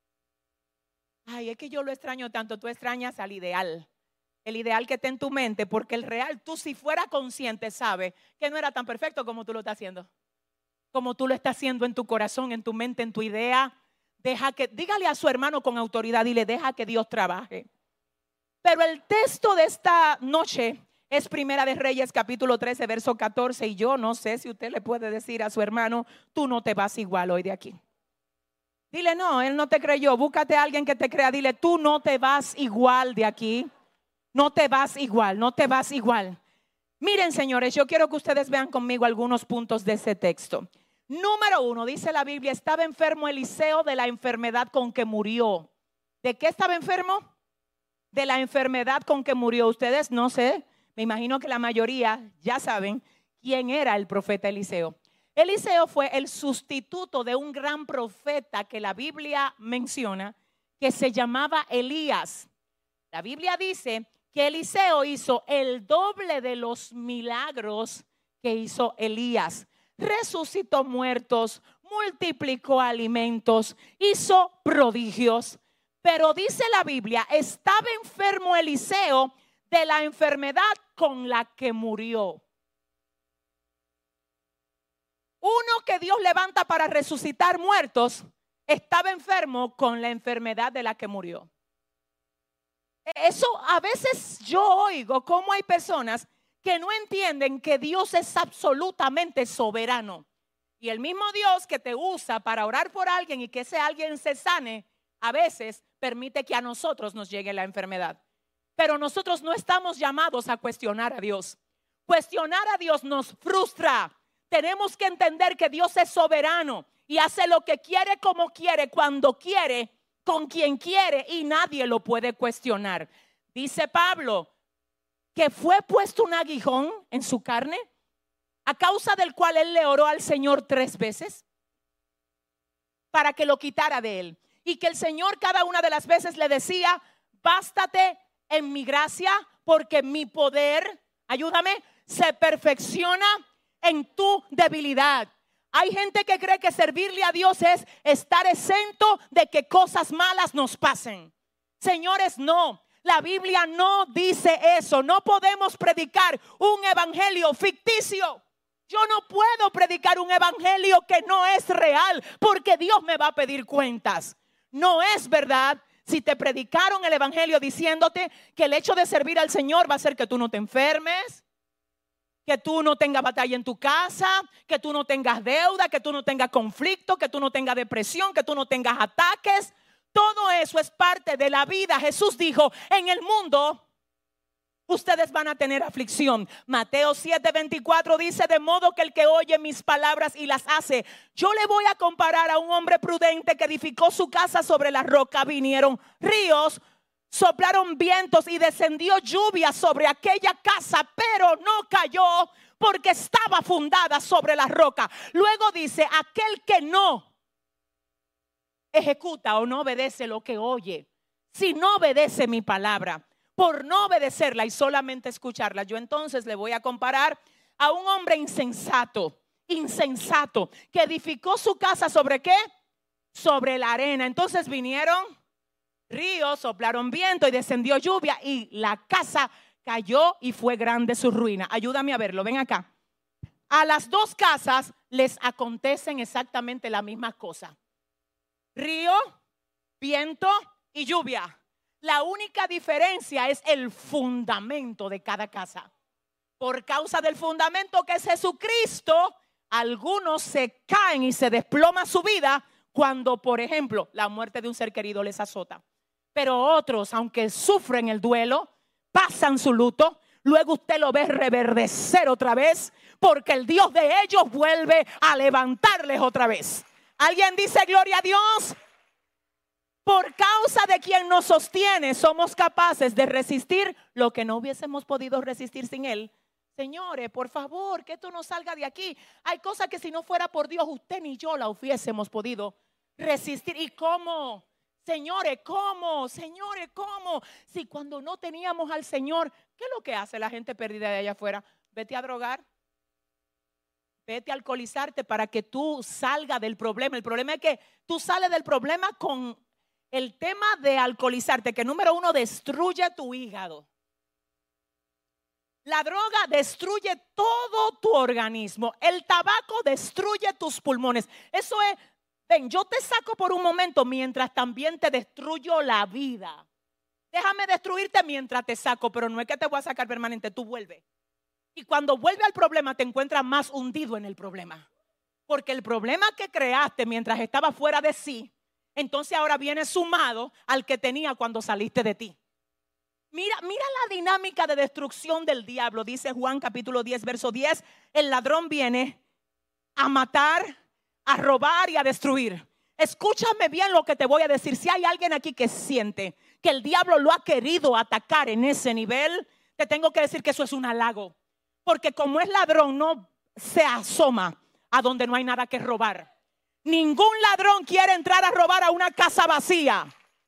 Ay, es que yo lo extraño tanto. Tú extrañas al ideal. El ideal que está en tu mente, porque el real, tú si fuera consciente, sabes que no era tan perfecto como tú lo estás haciendo. Como tú lo estás haciendo en tu corazón, en tu mente, en tu idea. Deja que, dígale a su hermano con autoridad, dile, deja que Dios trabaje. Pero el texto de esta noche es Primera de Reyes, capítulo trece, verso catorce. Y yo no sé si usted le puede decir a su hermano, tú no te vas igual hoy de aquí. Dile, no, él no te creyó. Búscate a alguien que te crea. Dile, tú no te vas igual de aquí. No te vas igual, no te vas igual. Miren, señores, yo quiero que ustedes vean conmigo algunos puntos de ese texto. Número uno, dice la Biblia, estaba enfermo Eliseo de la enfermedad con que murió. ¿De qué estaba enfermo? De la enfermedad con que murió. Ustedes no sé, me imagino que la mayoría ya saben quién era el profeta Eliseo. Eliseo fue el sustituto de un gran profeta que la Biblia menciona, que se llamaba Elías. La Biblia dice que Eliseo hizo el doble de los milagros que hizo Elías. Resucitó muertos, multiplicó alimentos, hizo prodigios. Pero dice la Biblia, estaba enfermo Eliseo de la enfermedad con la que murió. Uno que Dios levanta para resucitar muertos, estaba enfermo con la enfermedad de la que murió. Eso a veces yo oigo cómo hay personas que no entienden que Dios es absolutamente soberano. Y el mismo Dios que te usa para orar por alguien y que ese alguien se sane, a veces permite que a nosotros nos llegue la enfermedad. Pero nosotros no estamos llamados a cuestionar a Dios. Cuestionar a Dios nos frustra. Tenemos que entender que Dios es soberano y hace lo que quiere, como quiere, cuando quiere, con quien quiere, y nadie lo puede cuestionar. Dice Pablo que fue puesto un aguijón en su carne, a causa del cual él le oró al Señor tres veces para que lo quitara de él, y que el Señor cada una de las veces le decía, bástate en mi gracia, porque mi poder, ayúdame, se perfecciona en tu debilidad. Hay gente que cree que servirle a Dios es estar exento de que cosas malas nos pasen. Señores, no. La Biblia no dice eso. No podemos predicar un evangelio ficticio. Yo no puedo predicar un evangelio que no es real, porque Dios me va a pedir cuentas. No es verdad si te predicaron el evangelio diciéndote que el hecho de servir al Señor va a hacer que tú no te enfermes, que tú no tengas batalla en tu casa, que tú no tengas deuda, que tú no tengas conflicto, que tú no tengas depresión, que tú no tengas ataques. Todo eso es parte de la vida. Jesús dijo, en el mundo ustedes van a tener aflicción. Mateo siete veinticuatro dice, de modo que el que oye mis palabras y las hace, yo le voy a comparar a un hombre prudente que edificó su casa sobre la roca. Vinieron ríos, soplaron vientos y descendió lluvia sobre aquella casa, pero no cayó porque estaba fundada sobre la roca. Luego dice, aquel que no ejecuta o no obedece lo que oye, si no obedece mi palabra, por no obedecerla y solamente escucharla, yo entonces le voy a comparar a un hombre insensato, insensato, que edificó su casa ¿sobre qué? Sobre la arena. Entonces vinieron ríos, soplaron viento y descendió lluvia y la casa cayó y fue grande su ruina. Ayúdame a verlo, ven acá. A las dos casas les acontecen exactamente la misma cosa. Río, viento y lluvia. La única diferencia es el fundamento de cada casa. Por causa del fundamento que es Jesucristo, algunos se caen y se desploma su vida cuando, por ejemplo, la muerte de un ser querido les azota. Pero otros, aunque sufren el duelo, pasan su luto, luego usted lo ve reverdecer otra vez, porque el Dios de ellos vuelve a levantarles otra vez. ¿Alguien dice gloria a Dios? Por causa de quien nos sostiene, somos capaces de resistir lo que no hubiésemos podido resistir sin Él. Señores, por favor, que esto no salga de aquí. Hay cosas que si no fuera por Dios, usted ni yo la hubiésemos podido resistir. ¿Y cómo? Señores, ¿cómo? Señores, ¿cómo? Si cuando no teníamos al Señor, ¿qué es lo que hace la gente perdida de allá afuera? Vete a drogar. Vete a alcoholizarte para que tú salgas del problema. El problema es que tú sales del problema con el tema de alcoholizarte, que número uno destruye tu hígado. La droga destruye todo tu organismo. El tabaco destruye tus pulmones. Eso es, ven, yo te saco por un momento mientras también te destruyo la vida. Déjame destruirte mientras te saco, pero no es que te voy a sacar permanente, tú vuelves. Y cuando vuelve al problema te encuentras más hundido en el problema. Porque el problema que creaste mientras estaba fuera de sí, entonces ahora viene sumado al que tenía cuando saliste de ti. Mira, mira la dinámica de destrucción del diablo. Dice Juan capítulo diez, verso diez. El ladrón viene a matar, a robar y a destruir. Escúchame bien lo que te voy a decir. Si hay alguien aquí que siente que el diablo lo ha querido atacar en ese nivel, te tengo que decir que eso es un halago. Porque como es ladrón, no se asoma a donde no hay nada que robar. Ningún ladrón quiere entrar a robar a una casa vacía.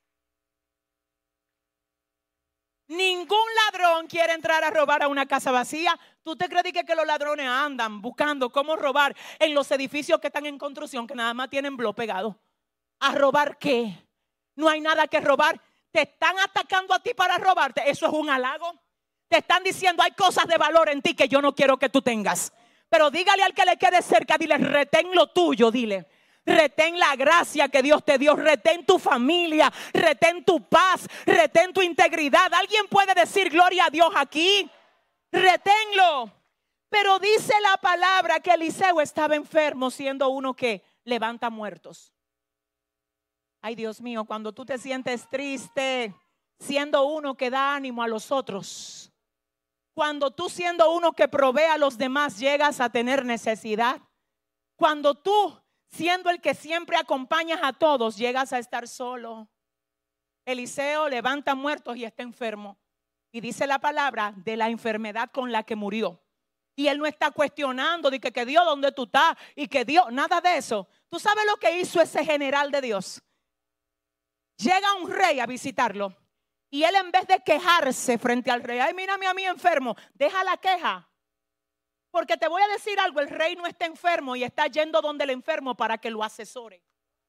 Ningún ladrón quiere entrar a robar a una casa vacía. ¿Tú te crees que, que los ladrones andan buscando cómo robar en los edificios que están en construcción, que nada más tienen blog pegado? ¿A robar qué? No hay nada que robar. Te están atacando a ti para robarte. Eso es un halago. Te están diciendo hay cosas de valor en ti que yo no quiero que tú tengas. Pero dígale al que le quede cerca, dile, retén lo tuyo, dile. Retén la gracia que Dios te dio, retén tu familia, retén tu paz, retén tu integridad. ¿Alguien puede decir gloria a Dios aquí? Reténlo. Pero dice la palabra que Eliseo estaba enfermo, siendo uno que levanta muertos. Ay, Dios mío, cuando tú te sientes triste, siendo uno que da ánimo a los otros, cuando tú siendo uno que provee a los demás llegas a tener necesidad, cuando tú siendo el que siempre acompañas a todos llegas a estar solo. Eliseo levanta muertos y está enfermo. Y dice la palabra de la enfermedad con la que murió. Y él no está cuestionando de que, que Dios, ¿dónde tú estás? Y que Dios, nada de eso. ¿Tú sabes lo que hizo ese general de Dios? Llega un rey a visitarlo. Y él, en vez de quejarse frente al rey, ay, mírame a mí enfermo, deja la queja. Porque te voy a decir algo, el rey no está enfermo y está yendo donde el enfermo para que lo asesore.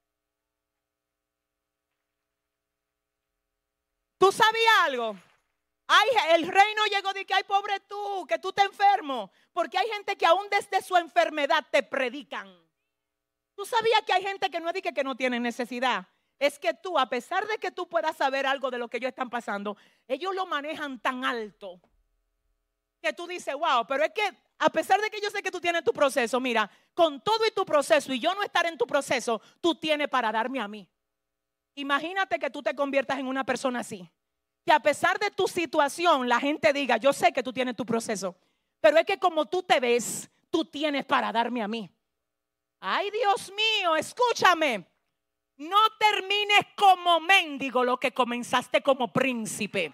¿Tú sabías algo? Ay, el rey no llegó de que ay, pobre tú, que tú te enfermo. Porque hay gente que aún desde su enfermedad te predican. ¿Tú sabías que hay gente que no dice que no tiene necesidad? Es que tú, a pesar de que tú puedas saber algo de lo que ellos están pasando, ellos lo manejan tan alto que tú dices, wow, pero es que a pesar de que yo sé que tú tienes tu proceso, mira, con todo y tu proceso y yo no estar en tu proceso, tú tienes para darme a mí. Imagínate que tú te conviertas en una persona así, que a pesar de tu situación la gente diga, yo sé que tú tienes tu proceso, pero es que como tú te ves, tú tienes para darme a mí. Ay, Dios mío, escúchame. No termines como mendigo lo que comenzaste como príncipe.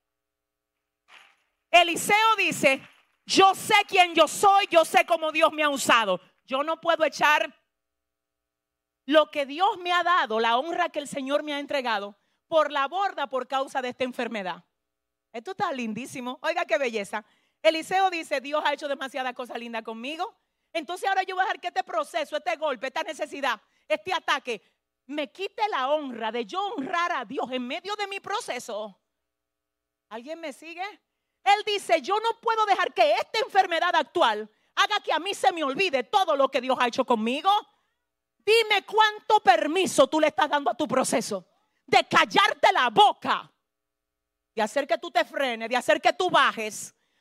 Eliseo dice, yo sé quién yo soy, yo sé cómo Dios me ha usado. Yo no puedo echar lo que Dios me ha dado, la honra que el Señor me ha entregado, por la borda por causa de esta enfermedad. Esto está lindísimo. Oiga qué belleza. Eliseo dice, Dios ha hecho demasiadas cosas lindas conmigo. Entonces ahora yo voy a dejar que este proceso, este golpe, esta necesidad, este ataque, me quite la honra de yo honrar a Dios en medio de mi proceso. ¿Alguien me sigue? Él dice, yo no puedo dejar que esta enfermedad actual haga que a mí se me olvide todo lo que Dios ha hecho conmigo. Dime cuánto permiso tú le estás dando a tu proceso de callarte la boca, de hacer que tú te frenes, de hacer que tú bajes,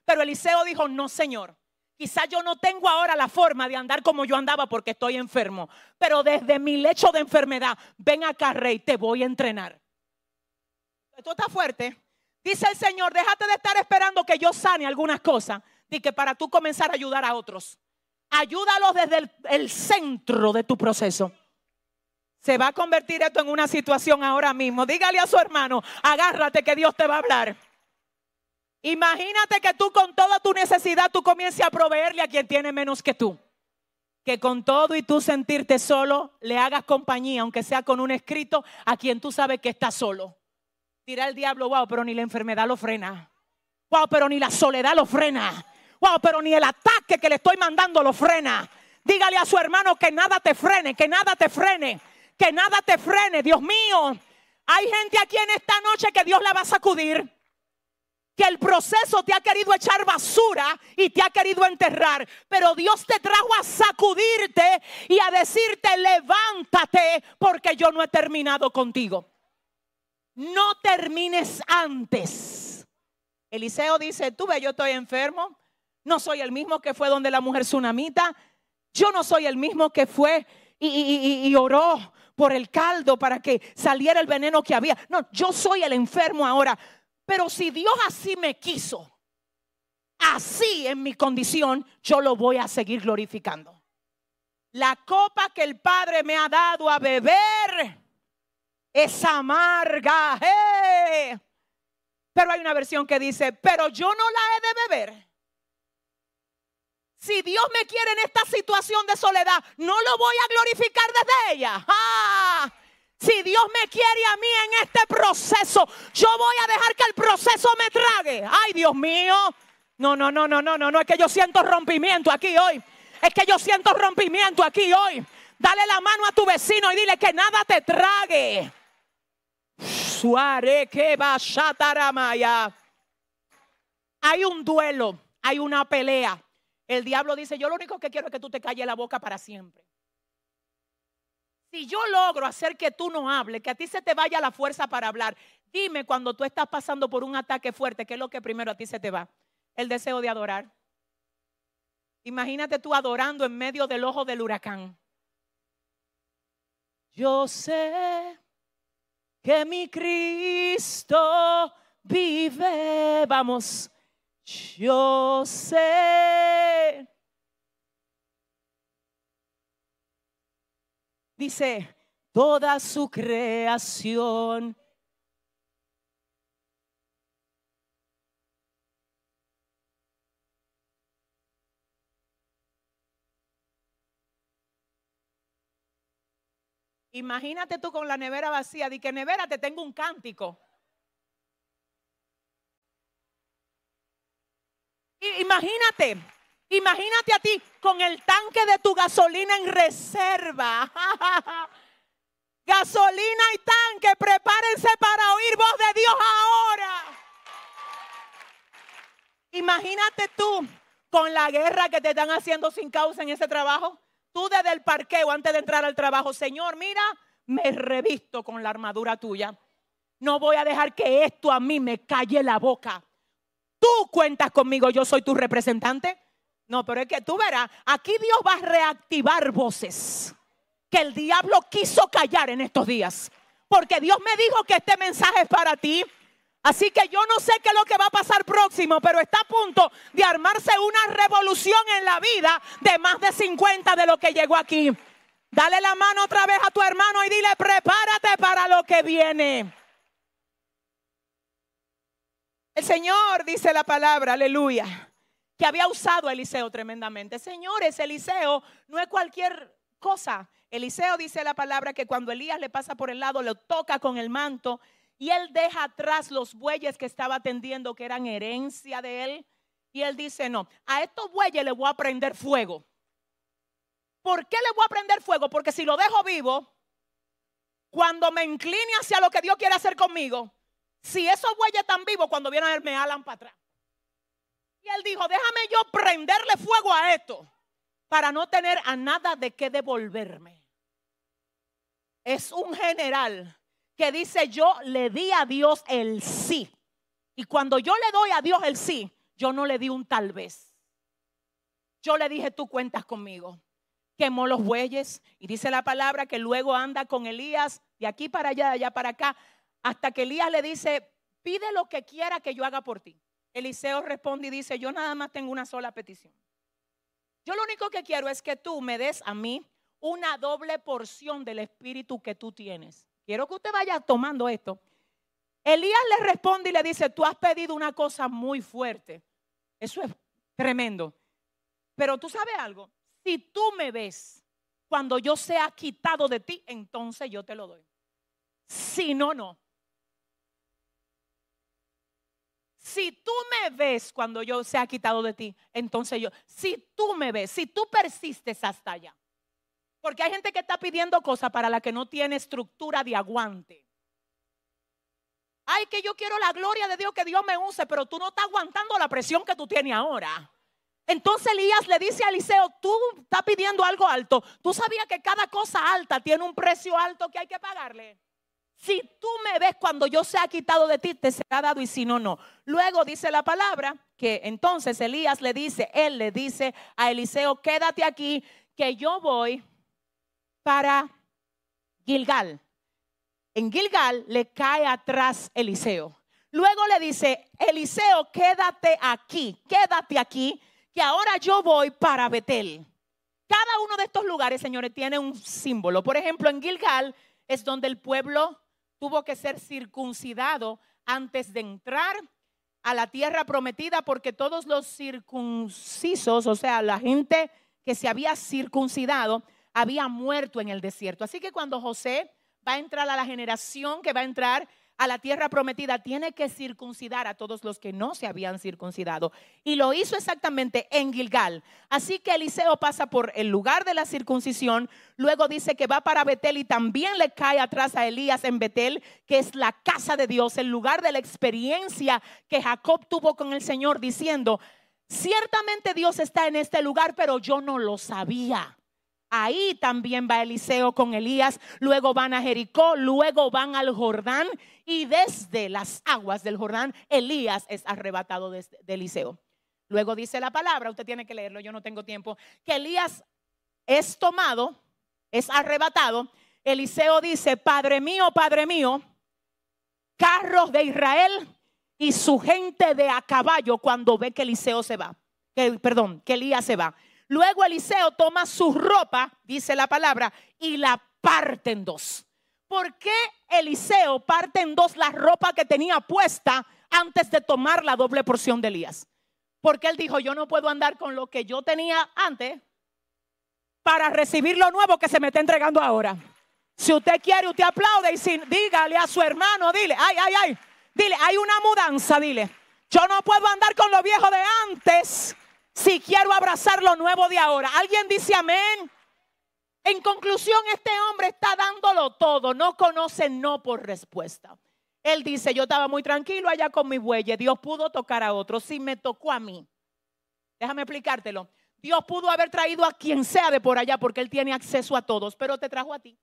Pero Eliseo dijo, no, Señor. Quizás yo no tengo ahora la forma de andar como yo andaba porque estoy enfermo. Pero desde mi lecho de enfermedad, ven acá, rey, te voy a entrenar. Esto está fuerte. Dice el Señor, déjate de estar esperando que yo sane algunas cosas. Y que para tú comenzar a ayudar a otros. Ayúdalos desde el, el centro de tu proceso. Se va a convertir esto en una situación ahora mismo. Dígale a su hermano, agárrate que Dios te va a hablar. Imagínate que tú con toda tu necesidad tú comiences a proveerle a quien tiene menos que tú. Que con todo y tú sentirte solo le hagas compañía, aunque sea con un escrito, a quien tú sabes que está solo. Dirá el diablo, wow, pero ni la enfermedad lo frena. Wow, pero ni la soledad lo frena. Wow, pero ni el ataque que le estoy mandando lo frena. Dígale a su hermano que nada te frene, que nada te frene, que nada te frene. Dios mío, hay gente aquí en esta noche que Dios la va a sacudir. Que el proceso te ha querido echar basura y te ha querido enterrar. Pero Dios te trajo a sacudirte y a decirte, levántate porque yo no he terminado contigo. No termines antes. Eliseo dice, tú ves, yo estoy enfermo. No soy el mismo que fue donde la mujer tsunamita. Yo no soy el mismo que fue y, y, y, y oró por el caldo para que saliera el veneno que había. No, yo soy el enfermo ahora. Pero si Dios así me quiso, así en mi condición, yo lo voy a seguir glorificando. La copa que el Padre me ha dado a beber es amarga. ¡Hey! Pero hay una versión que dice, pero yo no la he de beber. Si Dios me quiere en esta situación de soledad, no lo voy a glorificar desde ella. ¡Ah! Si Dios me quiere a mí en este proceso, yo voy a dejar que el proceso me trague. Ay, Dios mío. No, no, no, no, no, no, no. Es que yo siento rompimiento aquí hoy. Es que yo siento rompimiento aquí hoy. Dale la mano a tu vecino y dile que nada te trague. Suare que va shataramaya. Hay un duelo, hay una pelea. El diablo dice, yo lo único que quiero es que tú te calles la boca para siempre. Si yo logro hacer que tú no hables, que a ti se te vaya la fuerza para hablar, dime cuando tú estás pasando por un ataque fuerte, ¿qué es lo que primero a ti se te va? El deseo de adorar. Imagínate tú adorando en medio del ojo del huracán. Yo sé que mi Cristo vive. Vamos. Yo sé. Dice, toda su creación. Imagínate tú con la nevera vacía. Di que nevera, te tengo un cántico. Imagínate, imagínate a ti con el tanque de tu gasolina en reserva. Gasolina y tanque, prepárense para oír voz de Dios ahora. Imagínate tú con la guerra que te están haciendo sin causa en ese trabajo. Tú desde el parqueo antes de entrar al trabajo, Señor, mira, me revisto con la armadura tuya. No voy a dejar que esto a mí me calle la boca. Tú cuentas conmigo, yo soy tu representante. No, pero es que tú verás, aquí Dios va a reactivar voces que el diablo quiso callar en estos días. Porque Dios me dijo que este mensaje es para ti. Así que yo no sé qué es lo que va a pasar próximo, pero está a punto de armarse una revolución en la vida de más de cincuenta de lo que llegó aquí. Dale la mano otra vez a tu hermano y dile, prepárate para lo que viene. El Señor, dice la palabra, aleluya, que había usado a Eliseo tremendamente. Señores, Eliseo no es cualquier cosa. Eliseo, dice la palabra, que cuando Elías le pasa por el lado, lo toca con el manto y él deja atrás los bueyes que estaba atendiendo, que eran herencia de él. Y él dice, no, a estos bueyes les voy a prender fuego. ¿Por qué les voy a prender fuego? Porque si lo dejo vivo, cuando me incline hacia lo que Dios quiere hacer conmigo, si esos bueyes están vivos, cuando vienen a él me alan para atrás. Y él dijo, déjame yo prenderle fuego a esto para no tener a nada de qué devolverme. Es un general que dice, yo le di a Dios el sí. Y cuando yo le doy a Dios el sí, yo no le di un tal vez. Yo le dije, tú cuentas conmigo. Quemó los bueyes y dice la palabra que luego anda con Elías de aquí para allá, de allá para acá, hasta que Elías le dice, pide lo que quiera que yo haga por ti. Eliseo responde y dice, yo nada más tengo una sola petición. Yo lo único que quiero es que tú me des a mí una doble porción del espíritu que tú tienes. Quiero que usted vaya tomando esto. Elías le responde y le dice, tú has pedido una cosa muy fuerte. Eso es tremendo. Pero tú sabes algo, si tú me ves cuando yo sea quitado de ti, entonces yo te lo doy. Si no, no. Si tú me ves cuando yo sea quitado de ti, entonces yo, si tú me ves, si tú persistes hasta allá. Porque hay gente que está pidiendo cosas para la que no tiene estructura de aguante. Ay, que yo quiero la gloria de Dios, que Dios me use, pero tú no estás aguantando la presión que tú tienes ahora. Entonces Elías le dice a Eliseo, tú estás pidiendo algo alto. ¿Tú sabías que cada cosa alta tiene un precio alto que hay que pagarle? Si tú me ves cuando yo sea quitado de ti, te será dado, y si no, no. Luego dice la palabra que entonces Elías le dice, él le dice a Eliseo, quédate aquí que yo voy para Gilgal. En Gilgal le cae atrás Eliseo. Luego le dice, Eliseo, quédate aquí, quédate aquí, que ahora yo voy para Betel. Cada uno de estos lugares, señores, tiene un símbolo. Por ejemplo, en Gilgal es donde el pueblo tuvo que ser circuncidado antes de entrar a la tierra prometida, porque todos los circuncisos, o sea, la gente que se había circuncidado, había muerto en el desierto. Así que cuando José va a entrar a la generación que va a entrar a la tierra prometida, tiene que circuncidar a todos los que no se habían circuncidado. Y lo hizo exactamente en Gilgal. Así que Eliseo pasa por el lugar de la circuncisión. Luego dice que va para Betel y también le cae atrás a Elías en Betel, que es la casa de Dios, el lugar de la experiencia que Jacob tuvo con el Señor, diciendo, ciertamente Dios está en este lugar, pero yo no lo sabía. Ahí también va Eliseo con Elías. Luego van a Jericó, luego van al Jordán, y desde las aguas del Jordán Elías es arrebatado de, de Eliseo. Luego dice la palabra, usted tiene que leerlo, yo no tengo tiempo, que Elías es tomado, es arrebatado. Eliseo dice, Padre mío, Padre mío, carros de Israel y su gente de a caballo, cuando ve que Eliseo se va, que, perdón, que Elías se va. Luego Eliseo toma su ropa, dice la palabra, y la parte en dos. ¿Por qué Eliseo parte en dos la ropa que tenía puesta antes de tomar la doble porción de Elías? Porque él dijo, yo no puedo andar con lo que yo tenía antes para recibir lo nuevo que se me está entregando ahora. Si usted quiere, usted aplaude y si, dígale a su hermano, dile, ay, ay, ay, dile, hay una mudanza, dile. Yo no puedo andar con lo viejo de antes si quiero abrazar lo nuevo de ahora. ¿Alguien dice amén? En conclusión, este hombre está dándolo todo. No conoce no por respuesta. Él dice, yo estaba muy tranquilo allá con mi bueyes. Dios pudo tocar a otro. Si me tocó a mí. Déjame explicártelo. Dios pudo haber traído a quien sea de por allá, porque Él tiene acceso a todos, pero te trajo a ti.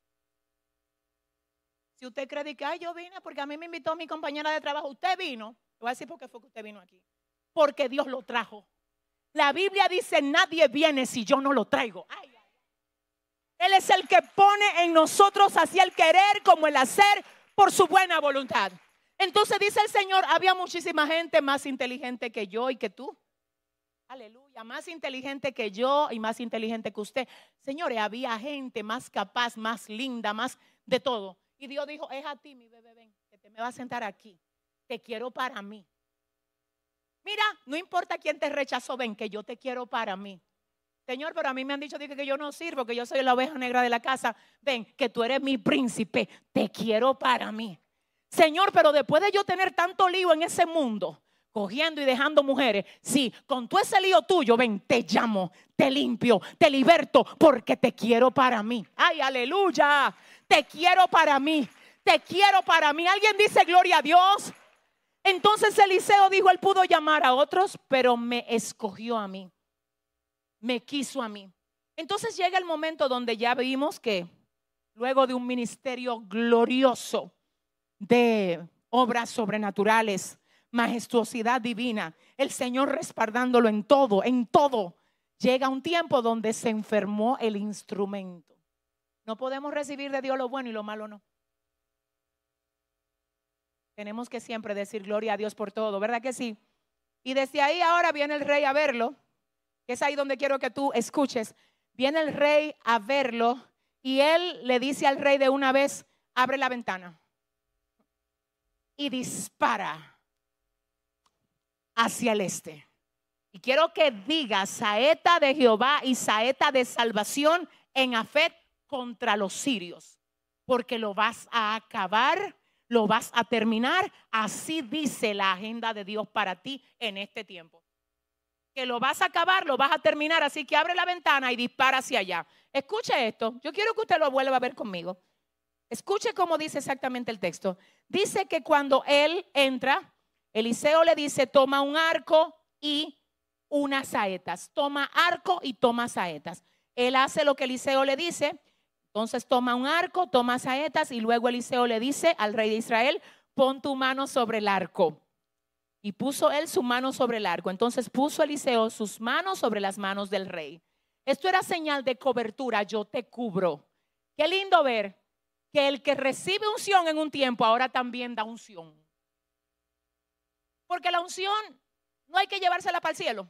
Si usted cree que ay, yo vine porque a mí me invitó mi compañera de trabajo. Usted vino. Le voy a decir por qué fue que usted vino aquí. Porque Dios lo trajo. La Biblia dice, nadie viene si yo no lo traigo. Ay, ay. Él es el que pone en nosotros así el querer como el hacer por su buena voluntad. Entonces dice el Señor, había muchísima gente más inteligente que yo y que tú. Aleluya, más inteligente que yo y más inteligente que usted. Señores, había gente más capaz, más linda, más de todo. Y Dios dijo, es a ti, mi bebé, ven, que te me vas a sentar aquí. Te quiero para mí. Mira, no importa quién te rechazó, ven, que yo te quiero para mí. Señor, pero a mí me han dicho que, que yo no sirvo, que yo soy la oveja negra de la casa. Ven, que tú eres mi príncipe, te quiero para mí. Señor, pero después de yo tener tanto lío en ese mundo, cogiendo y dejando mujeres, sí, con todo ese lío tuyo, ven, te llamo, te limpio, te liberto, porque te quiero para mí. Ay, aleluya, te quiero para mí, te quiero para mí. ¿Alguien dice gloria a Dios? Entonces Eliseo dijo, él pudo llamar a otros, pero me escogió a mí, me quiso a mí. Entonces llega el momento donde ya vimos que luego de un ministerio glorioso de obras sobrenaturales, majestuosidad divina, el Señor respaldándolo en todo, en todo. Llega un tiempo donde se enfermó el instrumento. No podemos recibir de Dios lo bueno y lo malo no. Tenemos que siempre decir gloria a Dios por todo, ¿verdad que sí? Y desde ahí ahora viene el rey a verlo, que es ahí donde quiero que tú escuches. Viene el rey a verlo y él le dice al rey de una vez, abre la ventana y dispara hacia el este. Y quiero que diga saeta de Jehová y saeta de salvación en Afec contra los sirios, porque lo vas a acabar, lo vas a terminar. Así dice la agenda de Dios para ti en este tiempo. Que lo vas a acabar, lo vas a terminar. Así que abre la ventana y dispara hacia allá. Escuche esto. Yo quiero que usted lo vuelva a ver conmigo. Escuche cómo dice exactamente el texto. Dice que cuando él entra, Eliseo le dice, toma un arco y unas saetas. Toma arco y toma saetas. Él hace lo que Eliseo le dice. Entonces toma un arco, toma saetas y luego Eliseo le dice al rey de Israel, pon tu mano sobre el arco. Y puso él su mano sobre el arco. Entonces puso Eliseo sus manos sobre las manos del rey. Esto era señal de cobertura, yo te cubro. Qué lindo ver que el que recibe unción en un tiempo ahora también da unción. Porque la unción no hay que llevársela para el cielo.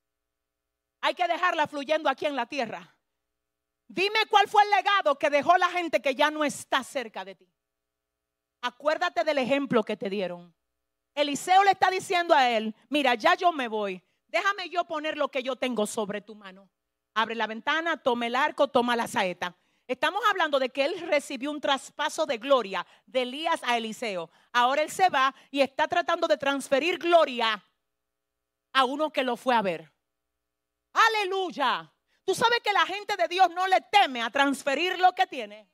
Hay que dejarla fluyendo aquí en la tierra. Dime cuál fue el legado que dejó la gente que ya no está cerca de ti. Acuérdate del ejemplo que te dieron. Eliseo le está diciendo a él, mira, ya yo me voy. Déjame yo poner lo que yo tengo sobre tu mano. Abre la ventana, toma el arco, toma la saeta. Estamos hablando de que él recibió un traspaso de gloria de Elías a Eliseo. Ahora él se va y está tratando de transferir gloria a uno que lo fue a ver. Aleluya. Tú sabes que la gente de Dios no le teme a transferir lo que tiene.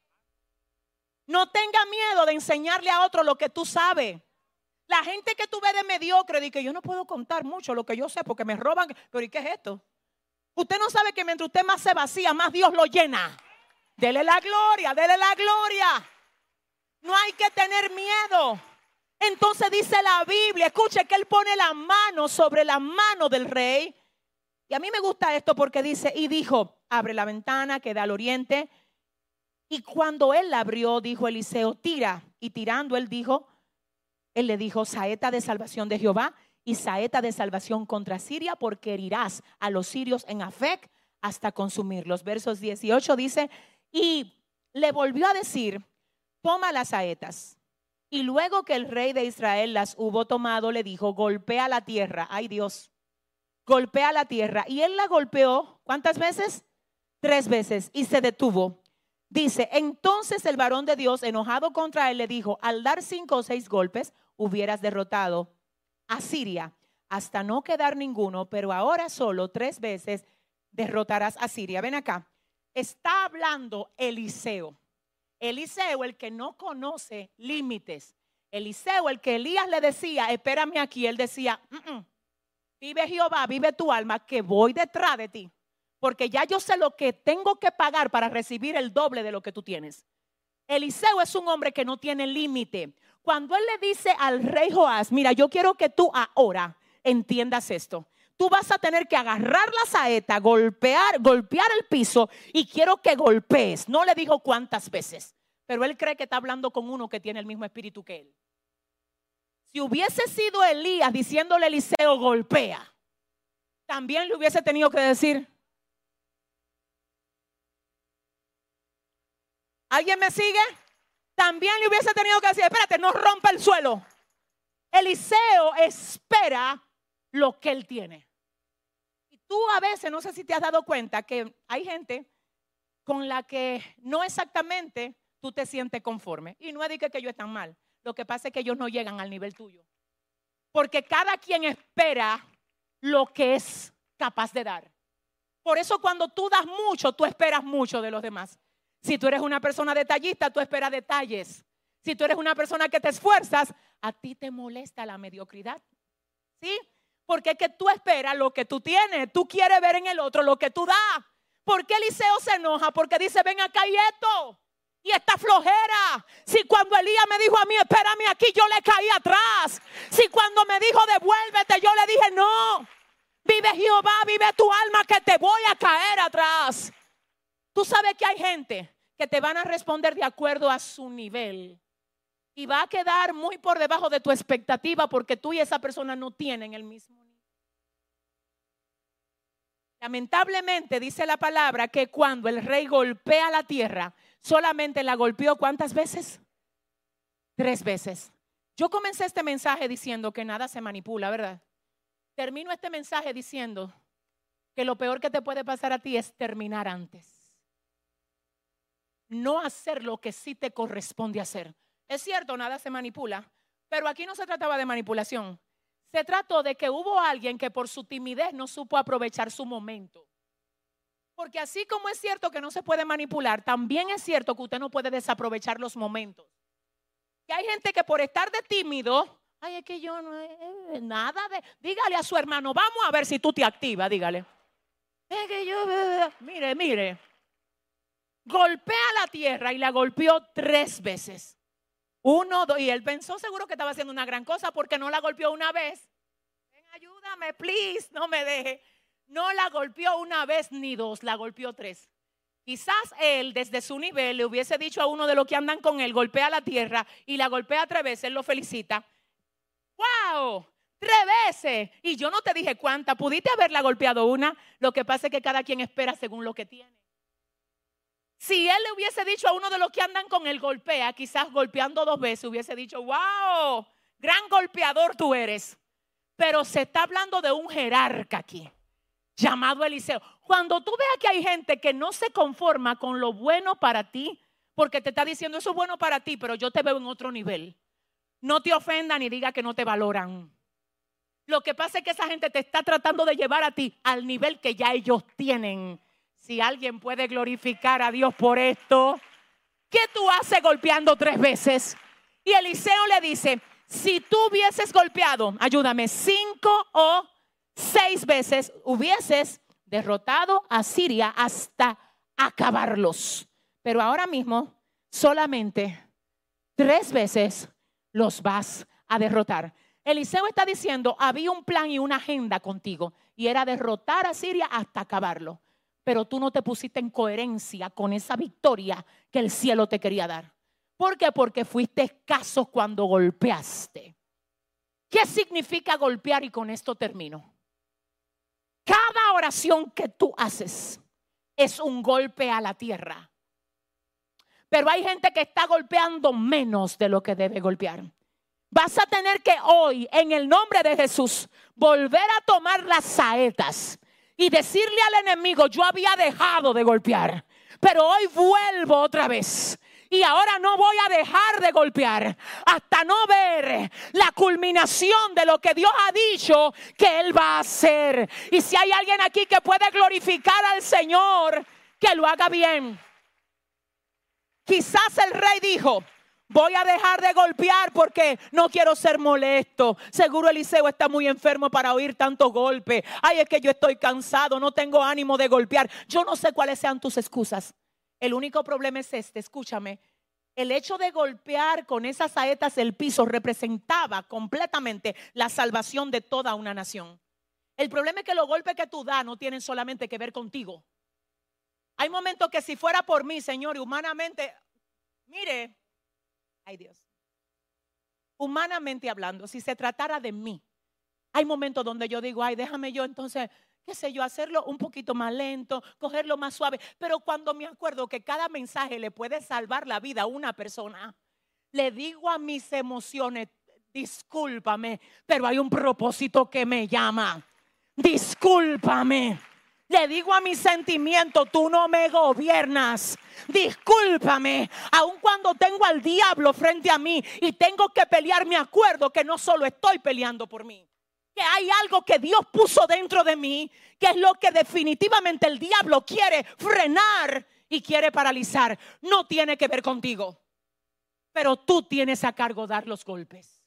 No tenga miedo de enseñarle a otro lo que tú sabes. La gente que tú ves de mediocre dice que yo no puedo contar mucho lo que yo sé porque me roban. Pero ¿y qué es esto? Usted no sabe que mientras usted más se vacía, más Dios lo llena. Dele la gloria, dele la gloria. No hay que tener miedo. Entonces dice la Biblia, escuche que él pone la mano sobre la mano del rey. Y a mí me gusta esto porque dice, y dijo, abre la ventana que da al oriente. Y cuando él la abrió, dijo Eliseo, tira. Y tirando él dijo, él le dijo, saeta de salvación de Jehová y saeta de salvación contra Siria, porque herirás a los sirios en Afec hasta consumirlos. Versos dieciocho dice, y le volvió a decir, toma las saetas. Y luego que el rey de Israel las hubo tomado, le dijo, golpea la tierra. Ay Dios, golpea la tierra. Y él la golpeó, ¿cuántas veces? Tres veces, y se detuvo. Dice, entonces el varón de Dios, enojado contra él, le dijo, al dar cinco o seis golpes, hubieras derrotado a Siria, hasta no quedar ninguno, pero ahora solo tres veces derrotarás a Siria. Ven acá, está hablando Eliseo. Eliseo, el que no conoce límites. Eliseo, el que Elías le decía, espérame aquí, él decía, mm -mm, vive Jehová, vive tu alma, que voy detrás de ti. Porque ya yo sé lo que tengo que pagar para recibir el doble de lo que tú tienes. Eliseo es un hombre que no tiene límite. Cuando él le dice al rey Joás, mira, yo quiero que tú ahora entiendas esto. Tú vas a tener que agarrar la saeta, golpear, golpear el piso y quiero que golpees. No le dijo cuántas veces, pero él cree que está hablando con uno que tiene el mismo espíritu que él. Si hubiese sido Elías diciéndole a Eliseo, golpea, también le hubiese tenido que decir, ¿alguien me sigue? También le hubiese tenido que decir, espérate, no rompa el suelo. Eliseo espera lo que él tiene. Y tú a veces, no sé si te has dado cuenta que hay gente con la que no exactamente tú te sientes conforme. Y no es de que ellos están mal. Lo que pasa es que ellos no llegan al nivel tuyo. Porque cada quien espera lo que es capaz de dar. Por eso cuando tú das mucho, tú esperas mucho de los demás. Si tú eres una persona detallista, tú esperas detalles. Si tú eres una persona que te esfuerzas, a ti te molesta la mediocridad. ¿Sí? Porque es que tú esperas lo que tú tienes. Tú quieres ver en el otro lo que tú das. ¿Por qué Eliseo se enoja? Porque dice, ven acá y esto. Y esta flojera, si cuando Elías me dijo a mí, espérame aquí, yo le caí atrás. Si cuando me dijo, devuélvete, yo le dije, no. Vive Jehová, vive tu alma, que te voy a caer atrás. Tú sabes que hay gente que te van a responder de acuerdo a su nivel. Y va a quedar muy por debajo de tu expectativa porque tú y esa persona no tienen el mismo nivel. Lamentablemente dice la palabra que cuando el rey golpea la tierra, solamente la golpeó ¿cuántas veces? Tres veces. Yo comencé este mensaje diciendo que nada se manipula, ¿verdad? Termino este mensaje diciendo que lo peor que te puede pasar a ti es terminar antes. No hacer lo que sí te corresponde hacer. Es cierto, nada se manipula, pero aquí no se trataba de manipulación. Se trató de que hubo alguien que por su timidez no supo aprovechar su momento. Porque así como es cierto que no se puede manipular, también es cierto que usted no puede desaprovechar los momentos. Que hay gente que por estar de tímido, ay, es que yo no, eh, nada de, dígale a su hermano, vamos a ver si tú te activas, dígale. Es que yo, eh, mire, mire, golpea la tierra y la golpeó tres veces. Uno, dos, y él pensó seguro que estaba haciendo una gran cosa porque no la golpeó una vez. Ven, ayúdame, please, no me deje. No la golpeó una vez ni dos, la golpeó tres. Quizás él desde su nivel le hubiese dicho a uno de los que andan con él, golpea la tierra y la golpea tres veces, él lo felicita. ¡Wow! Tres veces. Y yo no te dije cuántas, pudiste haberla golpeado una. Lo que pasa es que cada quien espera según lo que tiene. Si él le hubiese dicho a uno de los que andan con él, golpea, quizás golpeando dos veces, hubiese dicho, wow, gran golpeador tú eres. Pero se está hablando de un jerarca aquí, llamado Eliseo. Cuando tú veas que hay gente que no se conforma con lo bueno para ti, porque te está diciendo eso es bueno para ti, pero yo te veo en otro nivel. No te ofendan ni diga que no te valoran. Lo que pasa es que esa gente te está tratando de llevar a ti al nivel que ya ellos tienen. Si alguien puede glorificar a Dios por esto, ¿qué tú haces golpeando tres veces? Y Eliseo le dice, si tú hubieses golpeado, ayúdame, cinco o seis veces, hubieses derrotado a Siria hasta acabarlos. Pero ahora mismo, solamente tres veces los vas a derrotar. Eliseo está diciendo, había un plan y una agenda contigo, y era derrotar a Siria hasta acabarlo. Pero tú no te pusiste en coherencia con esa victoria que el cielo te quería dar. ¿Por qué? Porque fuiste escaso cuando golpeaste. ¿Qué significa golpear? Y con esto termino. Cada oración que tú haces es un golpe a la tierra. Pero hay gente que está golpeando menos de lo que debe golpear. Vas a tener que hoy, en el nombre de Jesús, volver a tomar las saetas y decirle al enemigo, yo había dejado de golpear, pero hoy vuelvo otra vez. Y ahora no voy a dejar de golpear hasta no ver la culminación de lo que Dios ha dicho que Él va a hacer. Y si hay alguien aquí que puede glorificar al Señor, que lo haga bien. Quizás el rey dijo, voy a dejar de golpear porque no quiero ser molesto. Seguro Eliseo está muy enfermo para oír tanto golpe. Ay, es que yo estoy cansado, no tengo ánimo de golpear. Yo no sé cuáles sean tus excusas. El único problema es este, escúchame. El hecho de golpear con esas saetas el piso representaba completamente la salvación de toda una nación. El problema es que los golpes que tú das no tienen solamente que ver contigo. Hay momentos que si fuera por mí, Señor, y humanamente, mire, ay Dios, humanamente hablando, si se tratara de mí, hay momentos donde yo digo, ay, déjame yo entonces, qué sé yo, hacerlo un poquito más lento, cogerlo más suave. Pero cuando me acuerdo que cada mensaje le puede salvar la vida a una persona, le digo a mis emociones, discúlpame, pero hay un propósito que me llama. Discúlpame. Le digo a mis sentimientos, tú no me gobiernas. Discúlpame. Aun cuando tengo al diablo frente a mí y tengo que pelear, me acuerdo que no solo estoy peleando por mí. Que hay algo que Dios puso dentro de mí, que es lo que definitivamente el diablo quiere frenar y quiere paralizar. No tiene que ver contigo, pero tú tienes a cargo dar los golpes.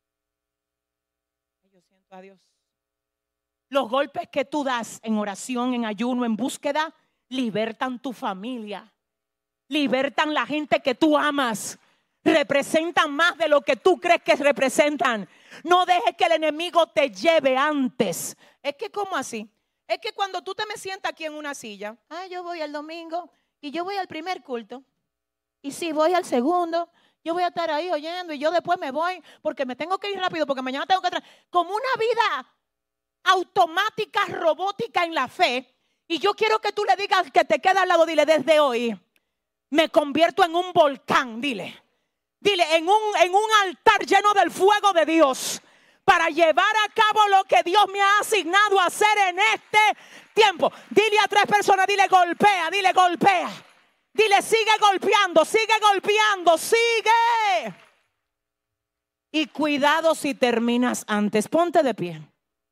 Yo siento a Dios. Los golpes que tú das en oración, en ayuno, en búsqueda, libertan tu familia. libertan la gente que tú amas. Representan más de lo que tú crees que representan. No dejes que el enemigo te lleve antes. Es que, ¿cómo así? Es que cuando tú te me sientas aquí en una silla, ah, yo voy al domingo y yo voy al primer culto. Y si voy al segundo, yo voy a estar ahí oyendo y yo después me voy porque me tengo que ir rápido porque mañana tengo que... Como una vida automática, robótica en la fe. Y yo quiero que tú le digas que te queda al lado, dile, desde hoy me convierto en un volcán, dile. Dile, en un, en un altar lleno del fuego de Dios para llevar a cabo lo que Dios me ha asignado a hacer en este tiempo. Dile a tres personas, dile golpea, dile golpea. Dile sigue golpeando, sigue golpeando, sigue. Y cuidado si terminas antes. Ponte de pie.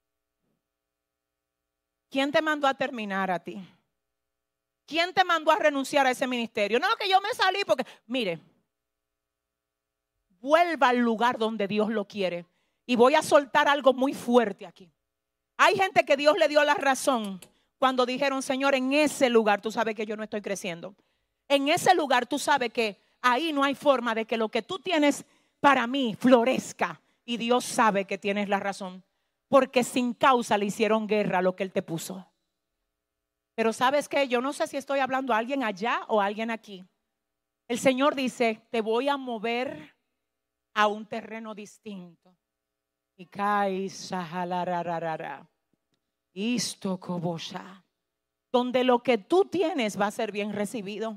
¿Quién te mandó a terminar a ti? ¿Quién te mandó a renunciar a ese ministerio? No, que yo me salí porque, mire, vuelva al lugar donde Dios lo quiere. Y voy a soltar algo muy fuerte aquí. Hay gente que Dios le dio la razón cuando dijeron, Señor, en ese lugar tú sabes que yo no estoy creciendo. En ese lugar tú sabes que ahí no hay forma de que lo que tú tienes para mí florezca. Y Dios sabe que tienes la razón. Porque sin causa le hicieron guerra a lo que Él te puso. Pero ¿sabes qué? Yo no sé si estoy hablando a alguien allá o a alguien aquí. El Señor dice, te voy a mover a un terreno distinto. Y caes esto cobosha, donde lo que tú tienes va a ser bien recibido.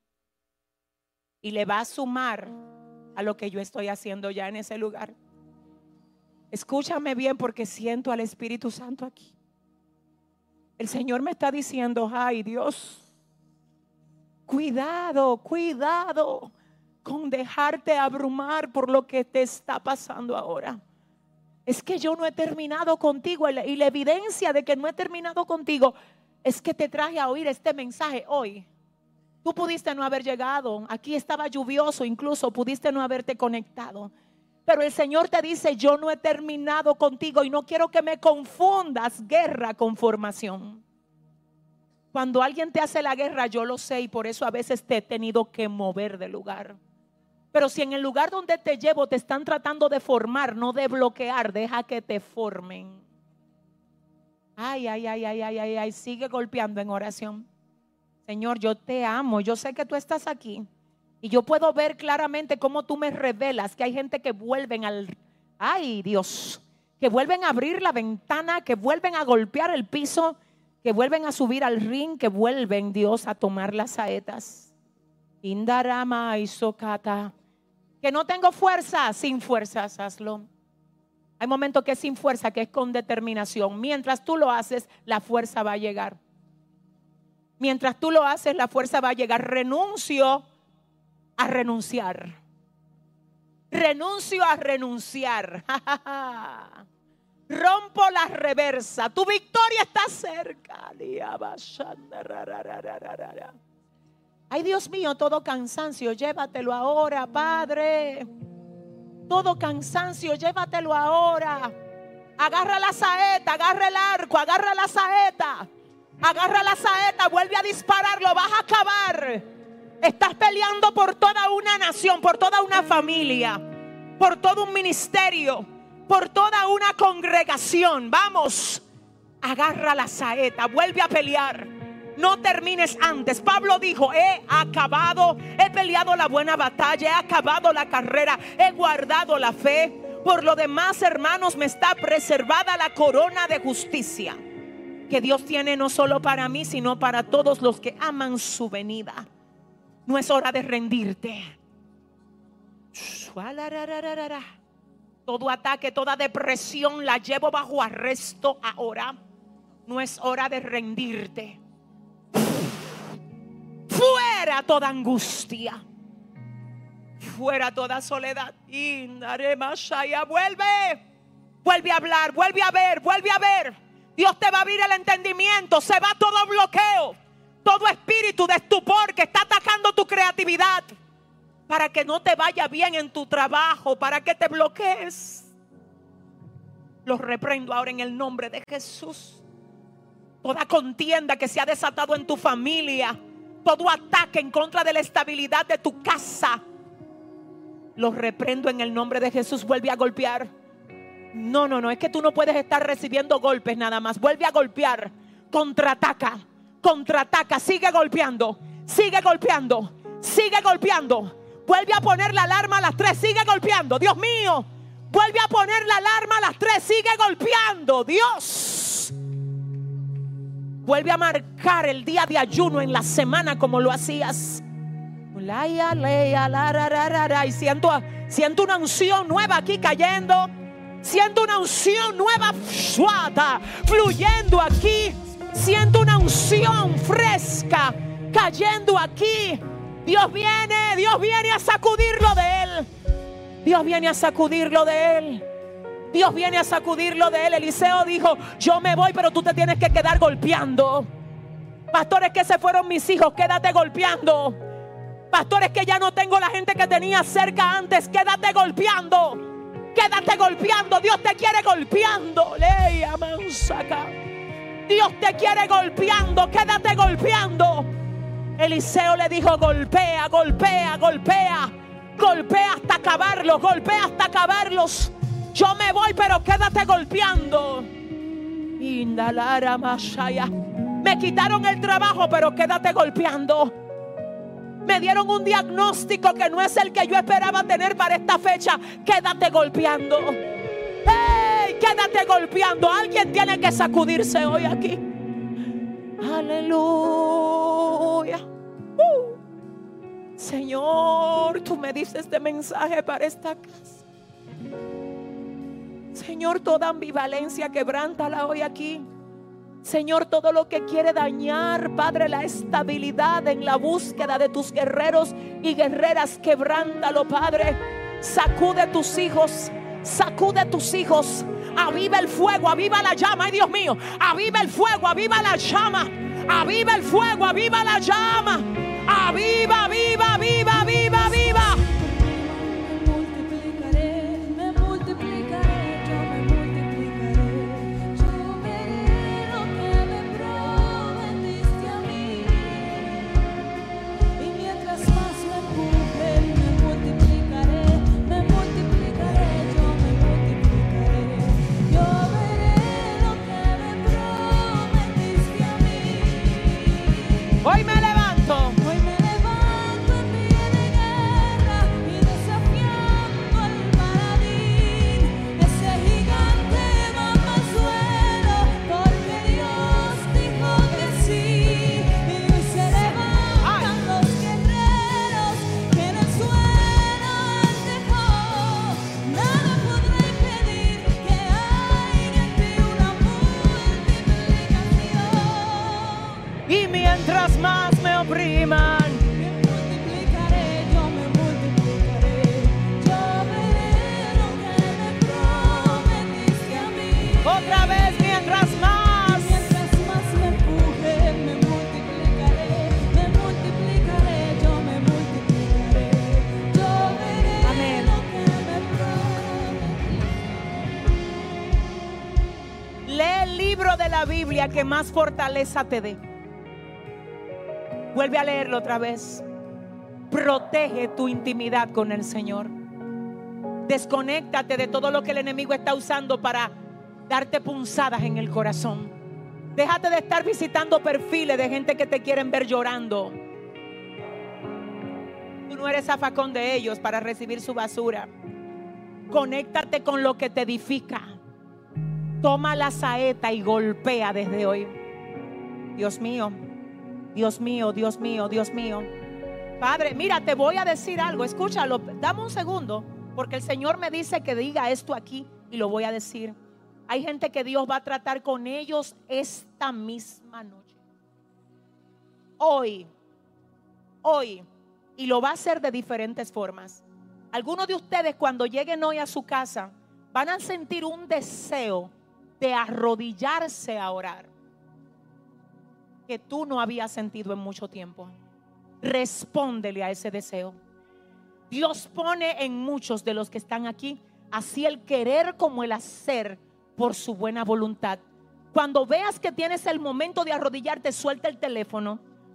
Y le va a sumar a lo que yo estoy haciendo ya en ese lugar. Escúchame bien porque siento al Espíritu Santo aquí. El Señor me está diciendo, ay Dios, cuidado, cuidado con dejarte abrumar por lo que te está pasando ahora. Es que yo no he terminado contigo y la evidencia de que no he terminado contigo es que te traje a oír este mensaje hoy. Tú pudiste no haber llegado, aquí estaba lluvioso, incluso pudiste no haberte conectado. Pero el Señor te dice, yo no he terminado contigo y no quiero que me confundas guerra con formación. Cuando alguien te hace la guerra, yo lo sé y por eso a veces te he tenido que mover de lugar. Pero si en el lugar donde te llevo te están tratando de formar, no de bloquear, deja que te formen. Ay, ay, ay, ay, ay, ay, ay, sigue golpeando en oración. Señor, yo te amo, yo sé que tú estás aquí. Y yo puedo ver claramente cómo tú me revelas que hay gente que vuelven al, ay Dios, que vuelven a abrir la ventana, que vuelven a golpear el piso, que vuelven a subir al ring, que vuelven, Dios, a tomar las saetas. Indarama y socata. Que no tengo fuerza, sin fuerzas, hazlo. Hay momentos que es sin fuerza, que es con determinación. Mientras tú lo haces, la fuerza va a llegar. Mientras tú lo haces, la fuerza va a llegar. Renuncio a renunciar. Renuncio a renunciar. Rompo la reversa. Tu victoria está cerca. Ay, Dios mío, todo cansancio, llévatelo ahora, Padre. Todo cansancio, llévatelo ahora. Agarra la saeta, agarra el arco, agarra la saeta. Agarra la saeta, vuelve a dispararlo, vas a acabar. Estás peleando por toda una nación, por toda una familia, por todo un ministerio, por toda una congregación. Vamos, agarra la saeta, vuelve a pelear. No termines antes. Pablo dijo, he acabado, he peleado la buena batalla, he acabado la carrera, he guardado la fe. Por lo demás, hermanos, me está preservada la corona de justicia que Dios tiene no solo para mí, sino para todos los que aman su venida. No es hora de rendirte. Todo ataque, toda depresión la llevo bajo arresto ahora. No es hora de rendirte. Fuera toda angustia, fuera toda soledad. Vuelve, vuelve a hablar, vuelve a ver, vuelve a ver. Dios te va a abrir el entendimiento. Se va todo bloqueo, todo espíritu de estupor que está atacando tu creatividad, para que no te vaya bien en tu trabajo, para que te bloquees. Los reprendo ahora en el nombre de Jesús. Toda contienda que se ha desatado en tu familia, todo ataque en contra de la estabilidad de tu casa, lo reprendo en el nombre de Jesús. Vuelve a golpear. No, no, no, es que tú no puedes estar recibiendo golpes nada más. Vuelve a golpear. Contraataca, contraataca, sigue golpeando, sigue golpeando, sigue golpeando. Vuelve a poner la alarma a las tres, sigue golpeando. Dios mío, vuelve a poner la alarma a las tres, sigue golpeando. Dios, vuelve a marcar el día de ayuno en la semana como lo hacías. Y siento, siento una unción nueva aquí cayendo. Siento una unción nueva fluyendo aquí. Siento una unción fresca cayendo aquí. Dios viene, Dios viene a sacudirlo de él. Dios viene a sacudirlo de él. Dios viene a sacudirlo de él. Eliseo dijo: yo me voy, pero tú te tienes que quedar golpeando. Pastores, que se fueron mis hijos, quédate golpeando. Pastores, que ya no tengo la gente que tenía cerca antes, quédate golpeando. Quédate golpeando. Dios te quiere golpeando. Leia mansaca. Dios te quiere golpeando. Quédate golpeando. Eliseo le dijo: golpea, golpea, golpea. Golpea hasta acabarlos. Golpea hasta acabarlos. Yo me voy, pero quédate golpeando. Indalara mashaya. Me quitaron el trabajo, pero quédate golpeando. Me dieron un diagnóstico que no es el que yo esperaba tener para esta fecha. Quédate golpeando. ¡Hey! Quédate golpeando. Alguien tiene que sacudirse hoy aquí. Aleluya. Uh. Señor, tú me dices este mensaje para esta casa. Señor, toda ambivalencia, quebrántala hoy aquí. Señor, todo lo que quiere dañar, Padre, la estabilidad en la búsqueda de tus guerreros y guerreras, quebrántalo, Padre. Sacude tus hijos, sacude tus hijos. Aviva el fuego, aviva la llama. Ay, Dios mío, aviva el fuego, aviva la llama. Aviva el fuego, aviva la llama. Aviva, aviva, aviva, aviva, aviva. Hoy me levanto, hoy me levanto en pie de guerra y desafiando al paladín. Ese gigante mama al suelo porque Dios dijo que sí. Y hoy se levantan los guerreros que en el suelo Él dejó. Nada podrá impedir que haya en ti una multiplicación. Y mientras más me opriman, me multiplicaré, yo me multiplicaré. Yo veré lo que me prometiste a mí. Otra vez, mientras más, mientras más me empuje, me multiplicaré, me multiplicaré, yo me multiplicaré. Yo veré Amén. Lo que me prometiste. Lee el libro de la Biblia que más fortaleza te dé. Vuelve a leerlo otra vez. Protege tu intimidad con el Señor. Desconéctate de todo lo que el enemigo está usando para darte punzadas en el corazón. Déjate de estar visitando perfiles de gente que te quieren ver llorando. Tú no eres zafacón de ellos para recibir su basura. Conéctate con lo que te edifica. Toma la saeta y golpea desde hoy. Dios mío. Dios mío, Dios mío, Dios mío. Padre, mira, te voy a decir algo. Escúchalo, dame un segundo, porque el Señor me dice que diga esto aquí y lo voy a decir. Hay gente que Dios va a tratar con ellos esta misma noche. Hoy, hoy, y lo va a hacer de diferentes formas. Algunos de ustedes, cuando lleguen hoy a su casa, van a sentir un deseo de arrodillarse a orar que tú no habías sentido en mucho tiempo. Respóndele a ese deseo. Dios pone en muchos de los que están aquí así el querer como el hacer por su buena voluntad. Cuando veas que tienes el momento de arrodillarte, suelta el teléfono,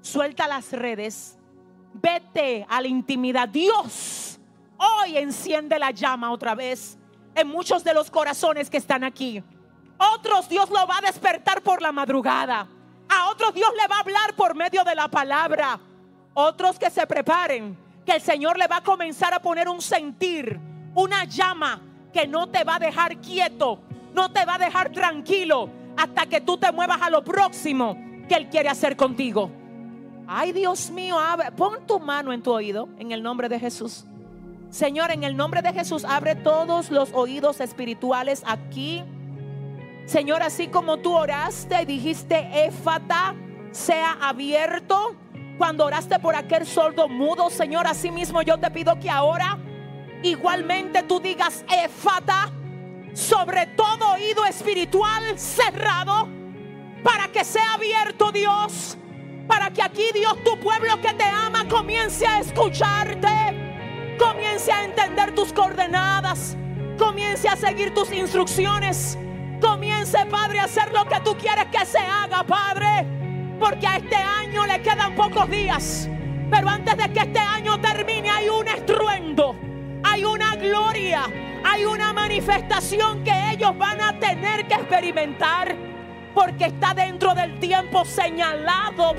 Suelta las redes. Vete a la intimidad. Dios hoy enciende la llama otra vez en muchos de los corazones que están aquí. Otros Dios lo va a despertar por la madrugada. A otros Dios le va a hablar por medio de la palabra. Otros que se preparen, que el Señor le va a comenzar a poner un sentir, una llama que no te va a dejar quieto, no te va a dejar tranquilo hasta que tú te muevas a lo próximo que Él quiere hacer contigo. Ay, Dios mío, abre, pon tu mano en tu oído en el nombre de Jesús. Señor, en el nombre de Jesús, abre todos los oídos espirituales aquí. Señor, así como tú oraste y dijiste, Éfata, sea abierto. Cuando oraste por aquel sordo mudo, Señor, así mismo yo te pido que ahora igualmente tú digas, Éfata, sobre todo oído espiritual cerrado, para que sea abierto, Dios. Para que aquí, Dios, tu pueblo que te ama comience a escucharte, comience a entender tus coordenadas, comience a seguir tus instrucciones, comience, Padre, a hacer lo que tú quieres que se haga, Padre, porque a este año le quedan pocos días, pero antes de que este año termine hay un estruendo, hay una gloria, hay una manifestación que ellos van a tener que experimentar, porque está dentro del tiempo señalado,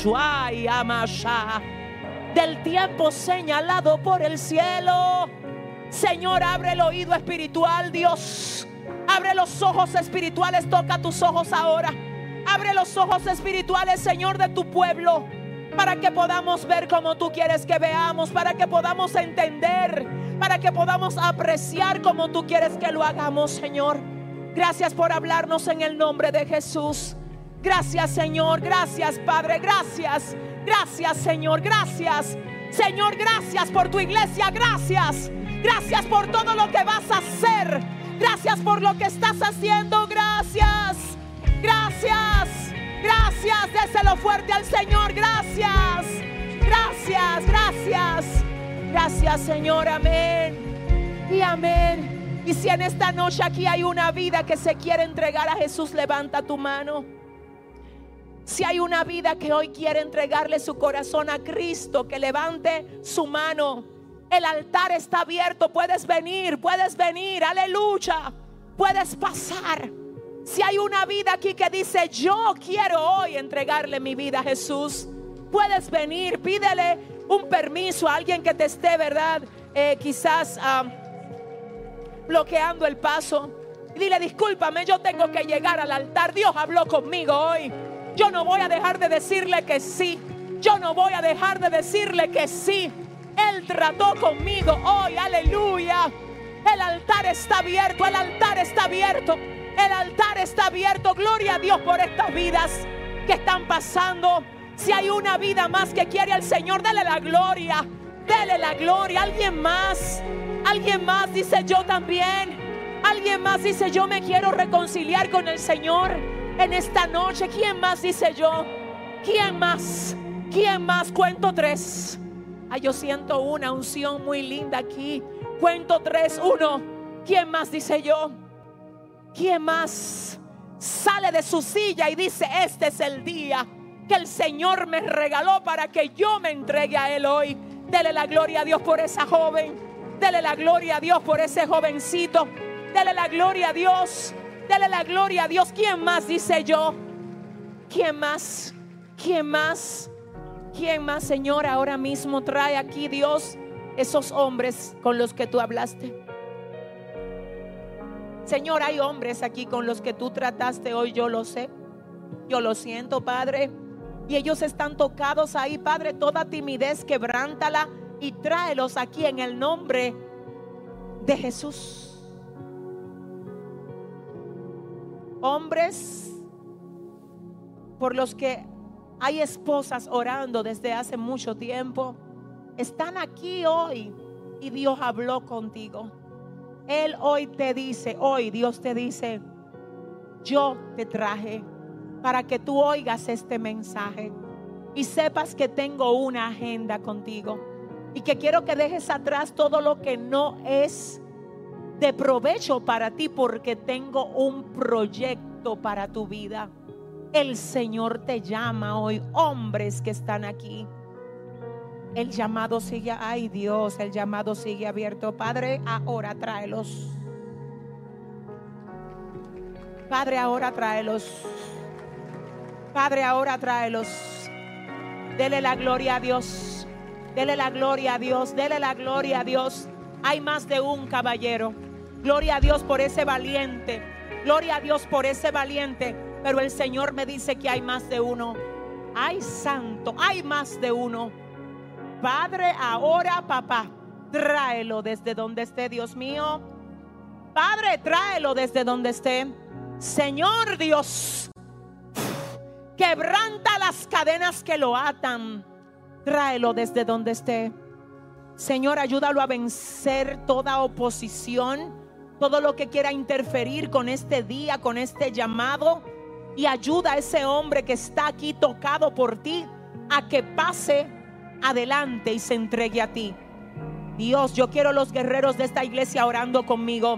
del tiempo señalado por el cielo. Señor, abre el oído espiritual, Dios. Abre los ojos espirituales, toca tus ojos ahora. Abre los ojos espirituales, Señor, de tu pueblo, para que podamos ver como tú quieres que veamos, para que podamos entender, para que podamos apreciar como tú quieres que lo hagamos, Señor. Gracias por hablarnos en el nombre de Jesús. Gracias, Señor. Gracias, Padre. Gracias. Gracias, Señor. Gracias. Señor, gracias por tu iglesia. Gracias. Gracias por todo lo que vas a hacer. Gracias por lo que estás haciendo. Gracias. Gracias. Gracias. Déselo fuerte al Señor. Gracias. Gracias. Gracias. Gracias, Señor. Amén. Y amén. Y si en esta noche aquí hay una vida que se quiere entregar a Jesús, levanta tu mano. Si hay una vida que hoy quiere entregarle su corazón a Cristo, que levante su mano. El altar está abierto. Puedes venir, puedes venir. Aleluya. Puedes pasar. Si hay una vida aquí que dice, yo quiero hoy entregarle mi vida a Jesús, puedes venir. Pídele un permiso a alguien que te esté, ¿verdad? Eh, quizás... Um, bloqueando el paso. Y dile, discúlpame, yo tengo que llegar al altar. Dios habló conmigo hoy. Yo no voy a dejar de decirle que sí. Yo no voy a dejar de decirle que sí. Él trató conmigo hoy. Aleluya. El altar está abierto. El altar está abierto. El altar está abierto. Gloria a Dios por estas vidas que están pasando. Si hay una vida más que quiere al Señor, dale la gloria. Dele la gloria. Alguien más. Alguien más dice, yo también. Alguien más dice, yo me quiero reconciliar con el Señor en esta noche. ¿Quién más dice yo? ¿Quién más? ¿Quién más? Cuento tres. Ay, yo siento una unción muy linda aquí. Cuento tres, uno. ¿Quién más dice yo? ¿Quién más sale de su silla y dice, este es el día que el Señor me regaló para que yo me entregue a Él hoy? Dele la gloria a Dios por esa joven. Dele la gloria a Dios por ese jovencito. Dele la gloria a Dios. Dele la gloria a Dios. ¿Quién más dice yo? ¿Quién más? ¿Quién más? ¿Quién más, Señor? Ahora mismo trae aquí, Dios, esos hombres con los que tú hablaste. Señor, hay hombres aquí con los que tú trataste hoy. Yo lo sé. Yo lo siento, Padre. Y ellos están tocados ahí, Padre. Toda timidez, quebrántala y tráelos aquí en el nombre de Jesús. Hombres por los que hay esposas orando desde hace mucho tiempo, están aquí hoy y Dios habló contigo. Él hoy te dice, hoy Dios te dice, yo te traje para que tú oigas este mensaje y sepas que tengo una agenda contigo. Y que quiero que dejes atrás todo lo que no es de provecho para ti, porque tengo un proyecto para tu vida. El Señor te llama hoy, hombres que están aquí. El llamado sigue, ay Dios, el llamado sigue abierto. Padre, ahora tráelos. Padre, ahora tráelos. Padre, ahora tráelos. Dele la gloria a Dios. Dele la gloria a Dios. Dele la gloria a Dios. Hay más de un caballero. Gloria a Dios por ese valiente. Gloria a Dios por ese valiente. Pero el Señor me dice que hay más de uno. Ay, santo, hay más de uno. Padre, ahora, papá, tráelo desde donde esté, Dios mío. Padre, tráelo desde donde esté. Señor Dios, quebranta las cadenas que lo atan. Tráelo desde donde esté. Señor, ayúdalo a vencer toda oposición, todo lo que quiera interferir con este día, con este llamado. Y ayuda a ese hombre que está aquí tocado por ti a que pase adelante y se entregue a ti. Dios, yo quiero los guerreros de esta iglesia orando conmigo.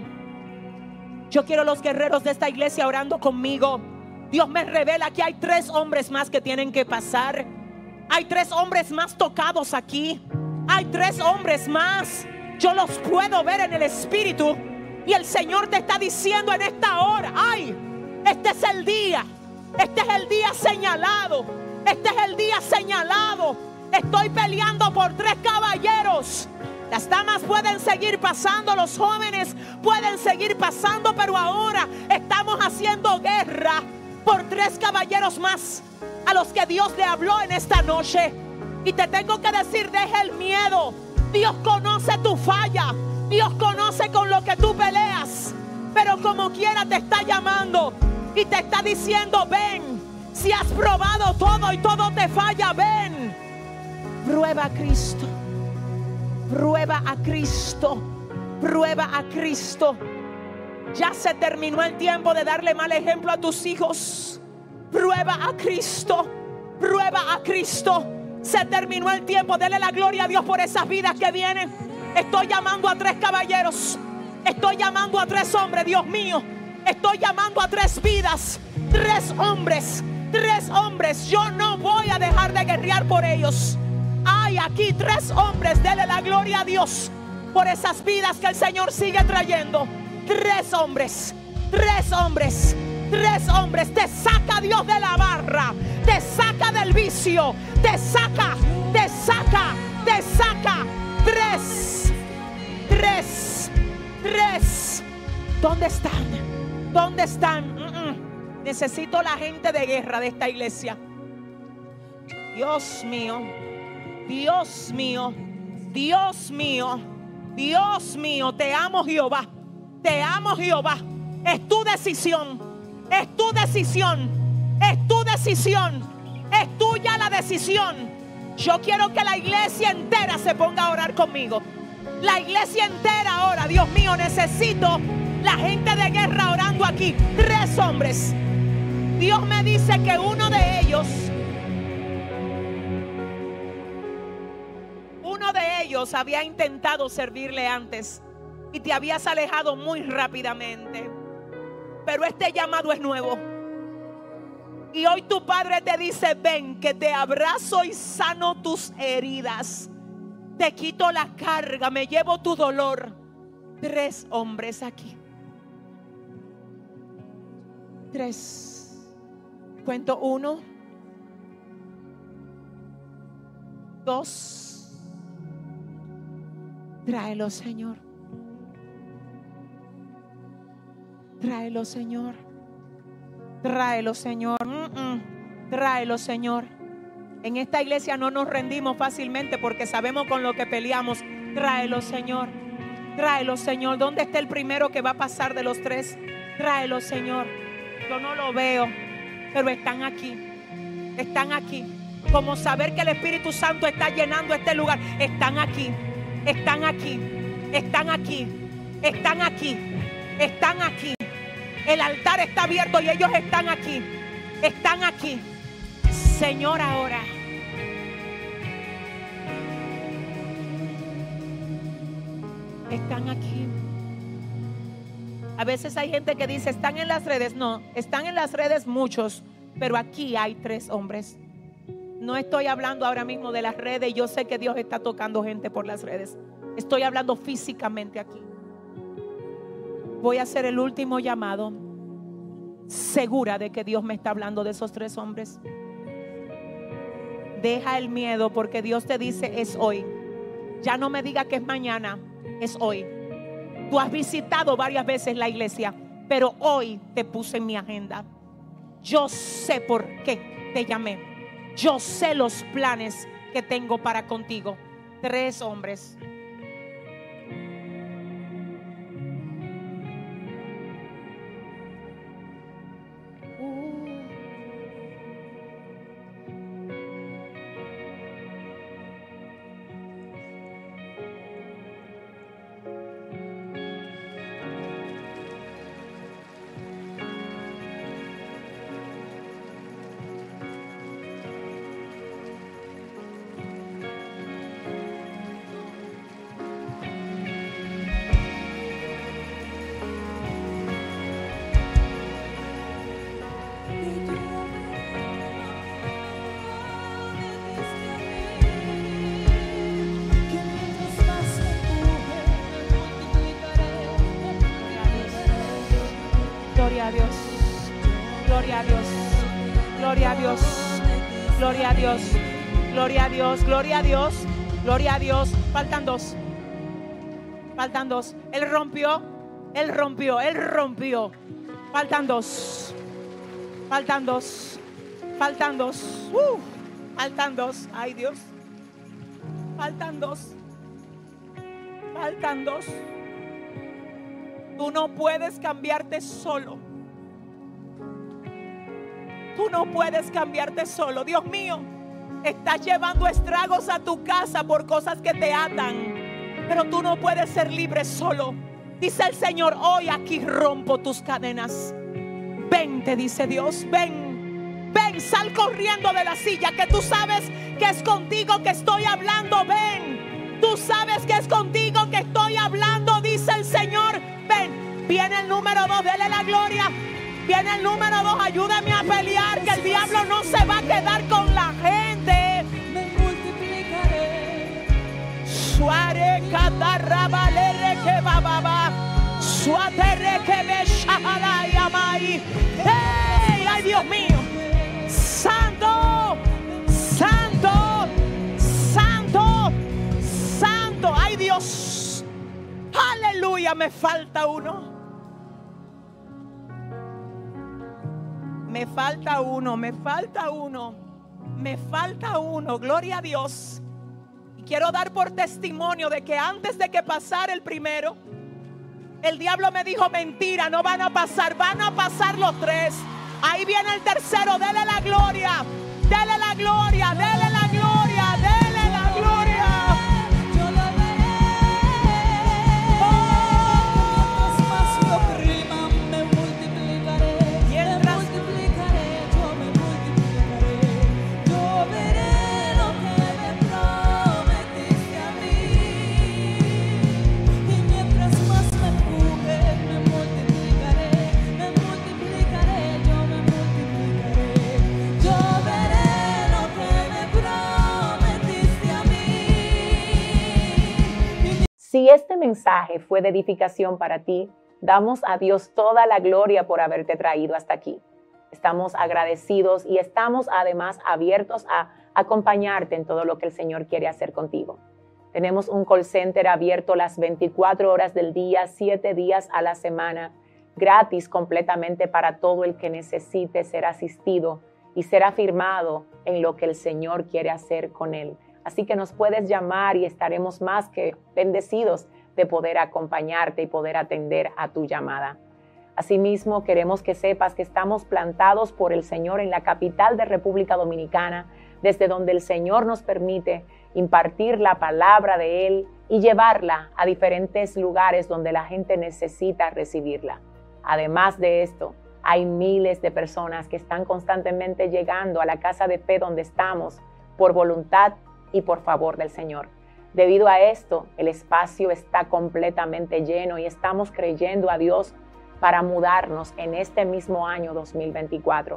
Yo quiero los guerreros de esta iglesia orando conmigo. Dios me revela que hay tres hombres más que tienen que pasar. Hay tres hombres más tocados aquí. Hay tres hombres más. Yo los puedo ver en el espíritu. Y el Señor te está diciendo en esta hora: ay, este es el día. Este es el día señalado. Este es el día señalado. Estoy peleando por tres caballeros. Las damas pueden seguir pasando, los jóvenes pueden seguir pasando, pero ahora estamos haciendo guerra por tres caballeros más a los que Dios le habló en esta noche. Y te tengo que decir, deja el miedo. Dios conoce tu falla. Dios conoce con lo que tú peleas. Pero como quiera te está llamando y te está diciendo: ven. Si has probado todo y todo te falla, ven. Prueba a Cristo. Prueba a Cristo. Prueba a Cristo. Ya se terminó el tiempo de darle mal ejemplo a tus hijos. Prueba a Cristo. Prueba a Cristo. Se terminó el tiempo. Dele la gloria a Dios por esas vidas que vienen. Estoy llamando a tres caballeros. Estoy llamando a tres hombres, Dios mío. Estoy llamando a tres vidas. Tres hombres. Tres hombres. Yo no voy a dejar de guerrear por ellos. Hay aquí tres hombres. Dele la gloria a Dios por esas vidas que el Señor sigue trayendo. Tres hombres. Tres hombres. Tres hombres. Te saca Dios de la barra. Te saca del vicio. Te saca. Te saca. Te saca. Tres. Tres. Tres. ¿Dónde están? ¿Dónde están? Mm-mm. Necesito la gente de guerra de esta iglesia. Dios mío. Dios mío. Dios mío. Dios mío. Te amo, Jehová. Te amo, Jehová. Es tu decisión. Es tu decisión. Es tu decisión. Es tuya la decisión. Yo quiero que la iglesia entera se ponga a orar conmigo. La iglesia entera ahora. Dios mío, necesito la gente de guerra orando aquí. Tres hombres. Dios me dice que uno de ellos, uno de ellos había intentado servirle antes y te habías alejado muy rápidamente. Pero este llamado es nuevo. Y hoy tu Padre te dice: ven, que te abrazo y sano tus heridas. Te quito la carga, me llevo tu dolor. Tres hombres aquí. Tres. Cuento uno. Dos. Tráelo, Señor. Tráelo, Señor. Tráelo, Señor. Mm-mm. Tráelo, Señor. En esta iglesia no nos rendimos fácilmente porque sabemos con lo que peleamos. Tráelo, Señor. Tráelo, Señor. ¿Dónde está el primero que va a pasar de los tres? Tráelo, Señor. Yo no lo veo, pero están aquí. Están aquí. Como saber que el Espíritu Santo está llenando este lugar. Están aquí. Están aquí. Están aquí. Están aquí. Están aquí. El altar está abierto y ellos están aquí. Están aquí. Señor, ahora. Están aquí. A veces hay gente que dice: están en las redes. No, están en las redes muchos, pero aquí hay tres hombres. No estoy hablando ahora mismo de las redes. Yo sé que Dios está tocando gente por las redes. Estoy hablando físicamente aquí. Voy a hacer el último llamado, segura de que Dios me está hablando de esos tres hombres. Deja el miedo, porque Dios te dice es hoy. Ya no me diga que es mañana, es hoy. Tú has visitado varias veces la iglesia, pero hoy te puse en mi agenda. Yo sé por qué te llamé. Yo sé los planes que tengo para contigo. Tres hombres. Gloria a Dios, gloria a Dios, gloria a Dios, gloria a Dios, gloria a Dios, gloria a Dios, gloria a Dios. Faltan dos, faltan dos. Él rompió, él rompió, él rompió. Faltan dos, faltan dos, faltan dos, uh, faltan dos. Ay, Dios, faltan dos, faltan dos. Tú no puedes cambiarte solo. Tú no puedes cambiarte solo. Dios mío, estás llevando estragos a tu casa por cosas que te atan, pero tú no puedes ser libre solo. Dice el Señor, hoy aquí rompo tus cadenas. Ven, te dice Dios, ven, ven, sal corriendo de la silla, que tú sabes que es contigo que estoy hablando. Ven, tú sabes que es contigo que estoy hablando, dice el Señor. Ven, viene el número dos, dele la gloria. Viene el número dos, ayúdame a pelear, que el diablo no se va a quedar con la gente. Me multiplicaré. Suare catarra valere que bababa. Suatere que me shahala yamai. ¡Hey! ¡Ay, Dios mío! ¡Santo! ¡Santo! ¡Santo! ¡Santo! ¡Ay, Dios! ¡Aleluya! Me falta uno. Me falta uno, me falta uno, me falta uno, gloria a Dios. Y quiero dar por testimonio de que antes de que pasara el primero, el diablo me dijo mentira, no van a pasar, van a pasar los tres. Ahí viene el tercero, dele la gloria, dele la gloria, dele la gloria, dele la gloria. Yo lo veré. Oh, mientras más me opriman, me multiplicaré. Mientras- me multiplicaré, yo me multiplicaré. Yo veré lo que me prometiste a mí. Y mientras más me empujes, me multiplicaré. Me multiplicaré, yo me multiplicaré. Yo veré lo que me prometiste a mí. Si este mensaje fue de edificación para ti, damos a Dios toda la gloria por haberte traído hasta aquí. Estamos agradecidos y estamos además abiertos a acompañarte en todo lo que el Señor quiere hacer contigo. Tenemos un call center abierto las veinticuatro horas del día, siete días a la semana, gratis completamente para todo el que necesite ser asistido y ser afirmado en lo que el Señor quiere hacer con él. Así que nos puedes llamar y estaremos más que bendecidos de poder acompañarte y poder atender a tu llamada. Asimismo, queremos que sepas que estamos plantados por el Señor en la capital de República Dominicana, desde donde el Señor nos permite impartir la palabra de Él y llevarla a diferentes lugares donde la gente necesita recibirla. Además de esto, hay miles de personas que están constantemente llegando a la casa de fe donde estamos por voluntad y por favor del Señor. Debido a esto, el espacio está completamente lleno y estamos creyendo a Dios para mudarnos en este mismo año dos mil veinticuatro.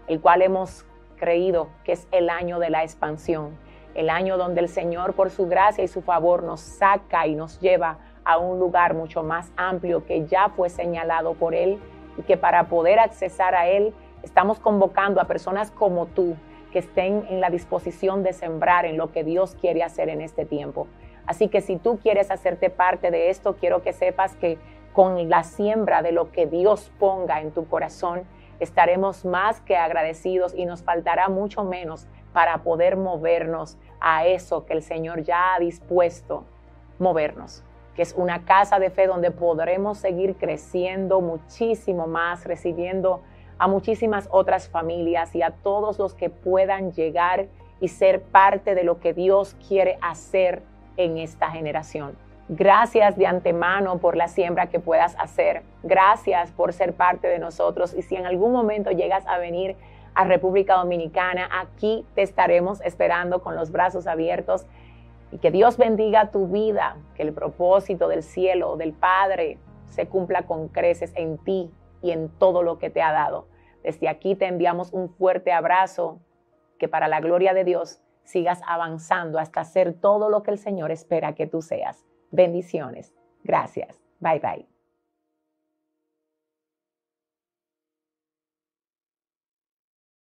el cual hemos creído que es el año de la expansión, el año donde el Señor por su gracia y su favor nos saca y nos lleva a un lugar mucho más amplio que ya fue señalado por Él, y que para poder accesar a Él estamos convocando a personas como tú que estén en la disposición de sembrar en lo que Dios quiere hacer en este tiempo. Así que si tú quieres hacerte parte de esto, quiero que sepas que con la siembra de lo que Dios ponga en tu corazón, estaremos más que agradecidos y nos faltará mucho menos para poder movernos a eso que el Señor ya ha dispuesto movernos, que es una casa de fe donde podremos seguir creciendo muchísimo más, recibiendo a muchísimas otras familias y a todos los que puedan llegar y ser parte de lo que Dios quiere hacer en esta generación. Gracias de antemano por la siembra que puedas hacer. Gracias por ser parte de nosotros. Y si en algún momento llegas a venir a República Dominicana, aquí te estaremos esperando con los brazos abiertos. Y que Dios bendiga tu vida, que el propósito del cielo, del Padre, se cumpla con creces en ti y en todo lo que te ha dado. Desde aquí te enviamos un fuerte abrazo, que para la gloria de Dios sigas avanzando hasta ser todo lo que el Señor espera que tú seas. Bendiciones. Gracias. Bye bye.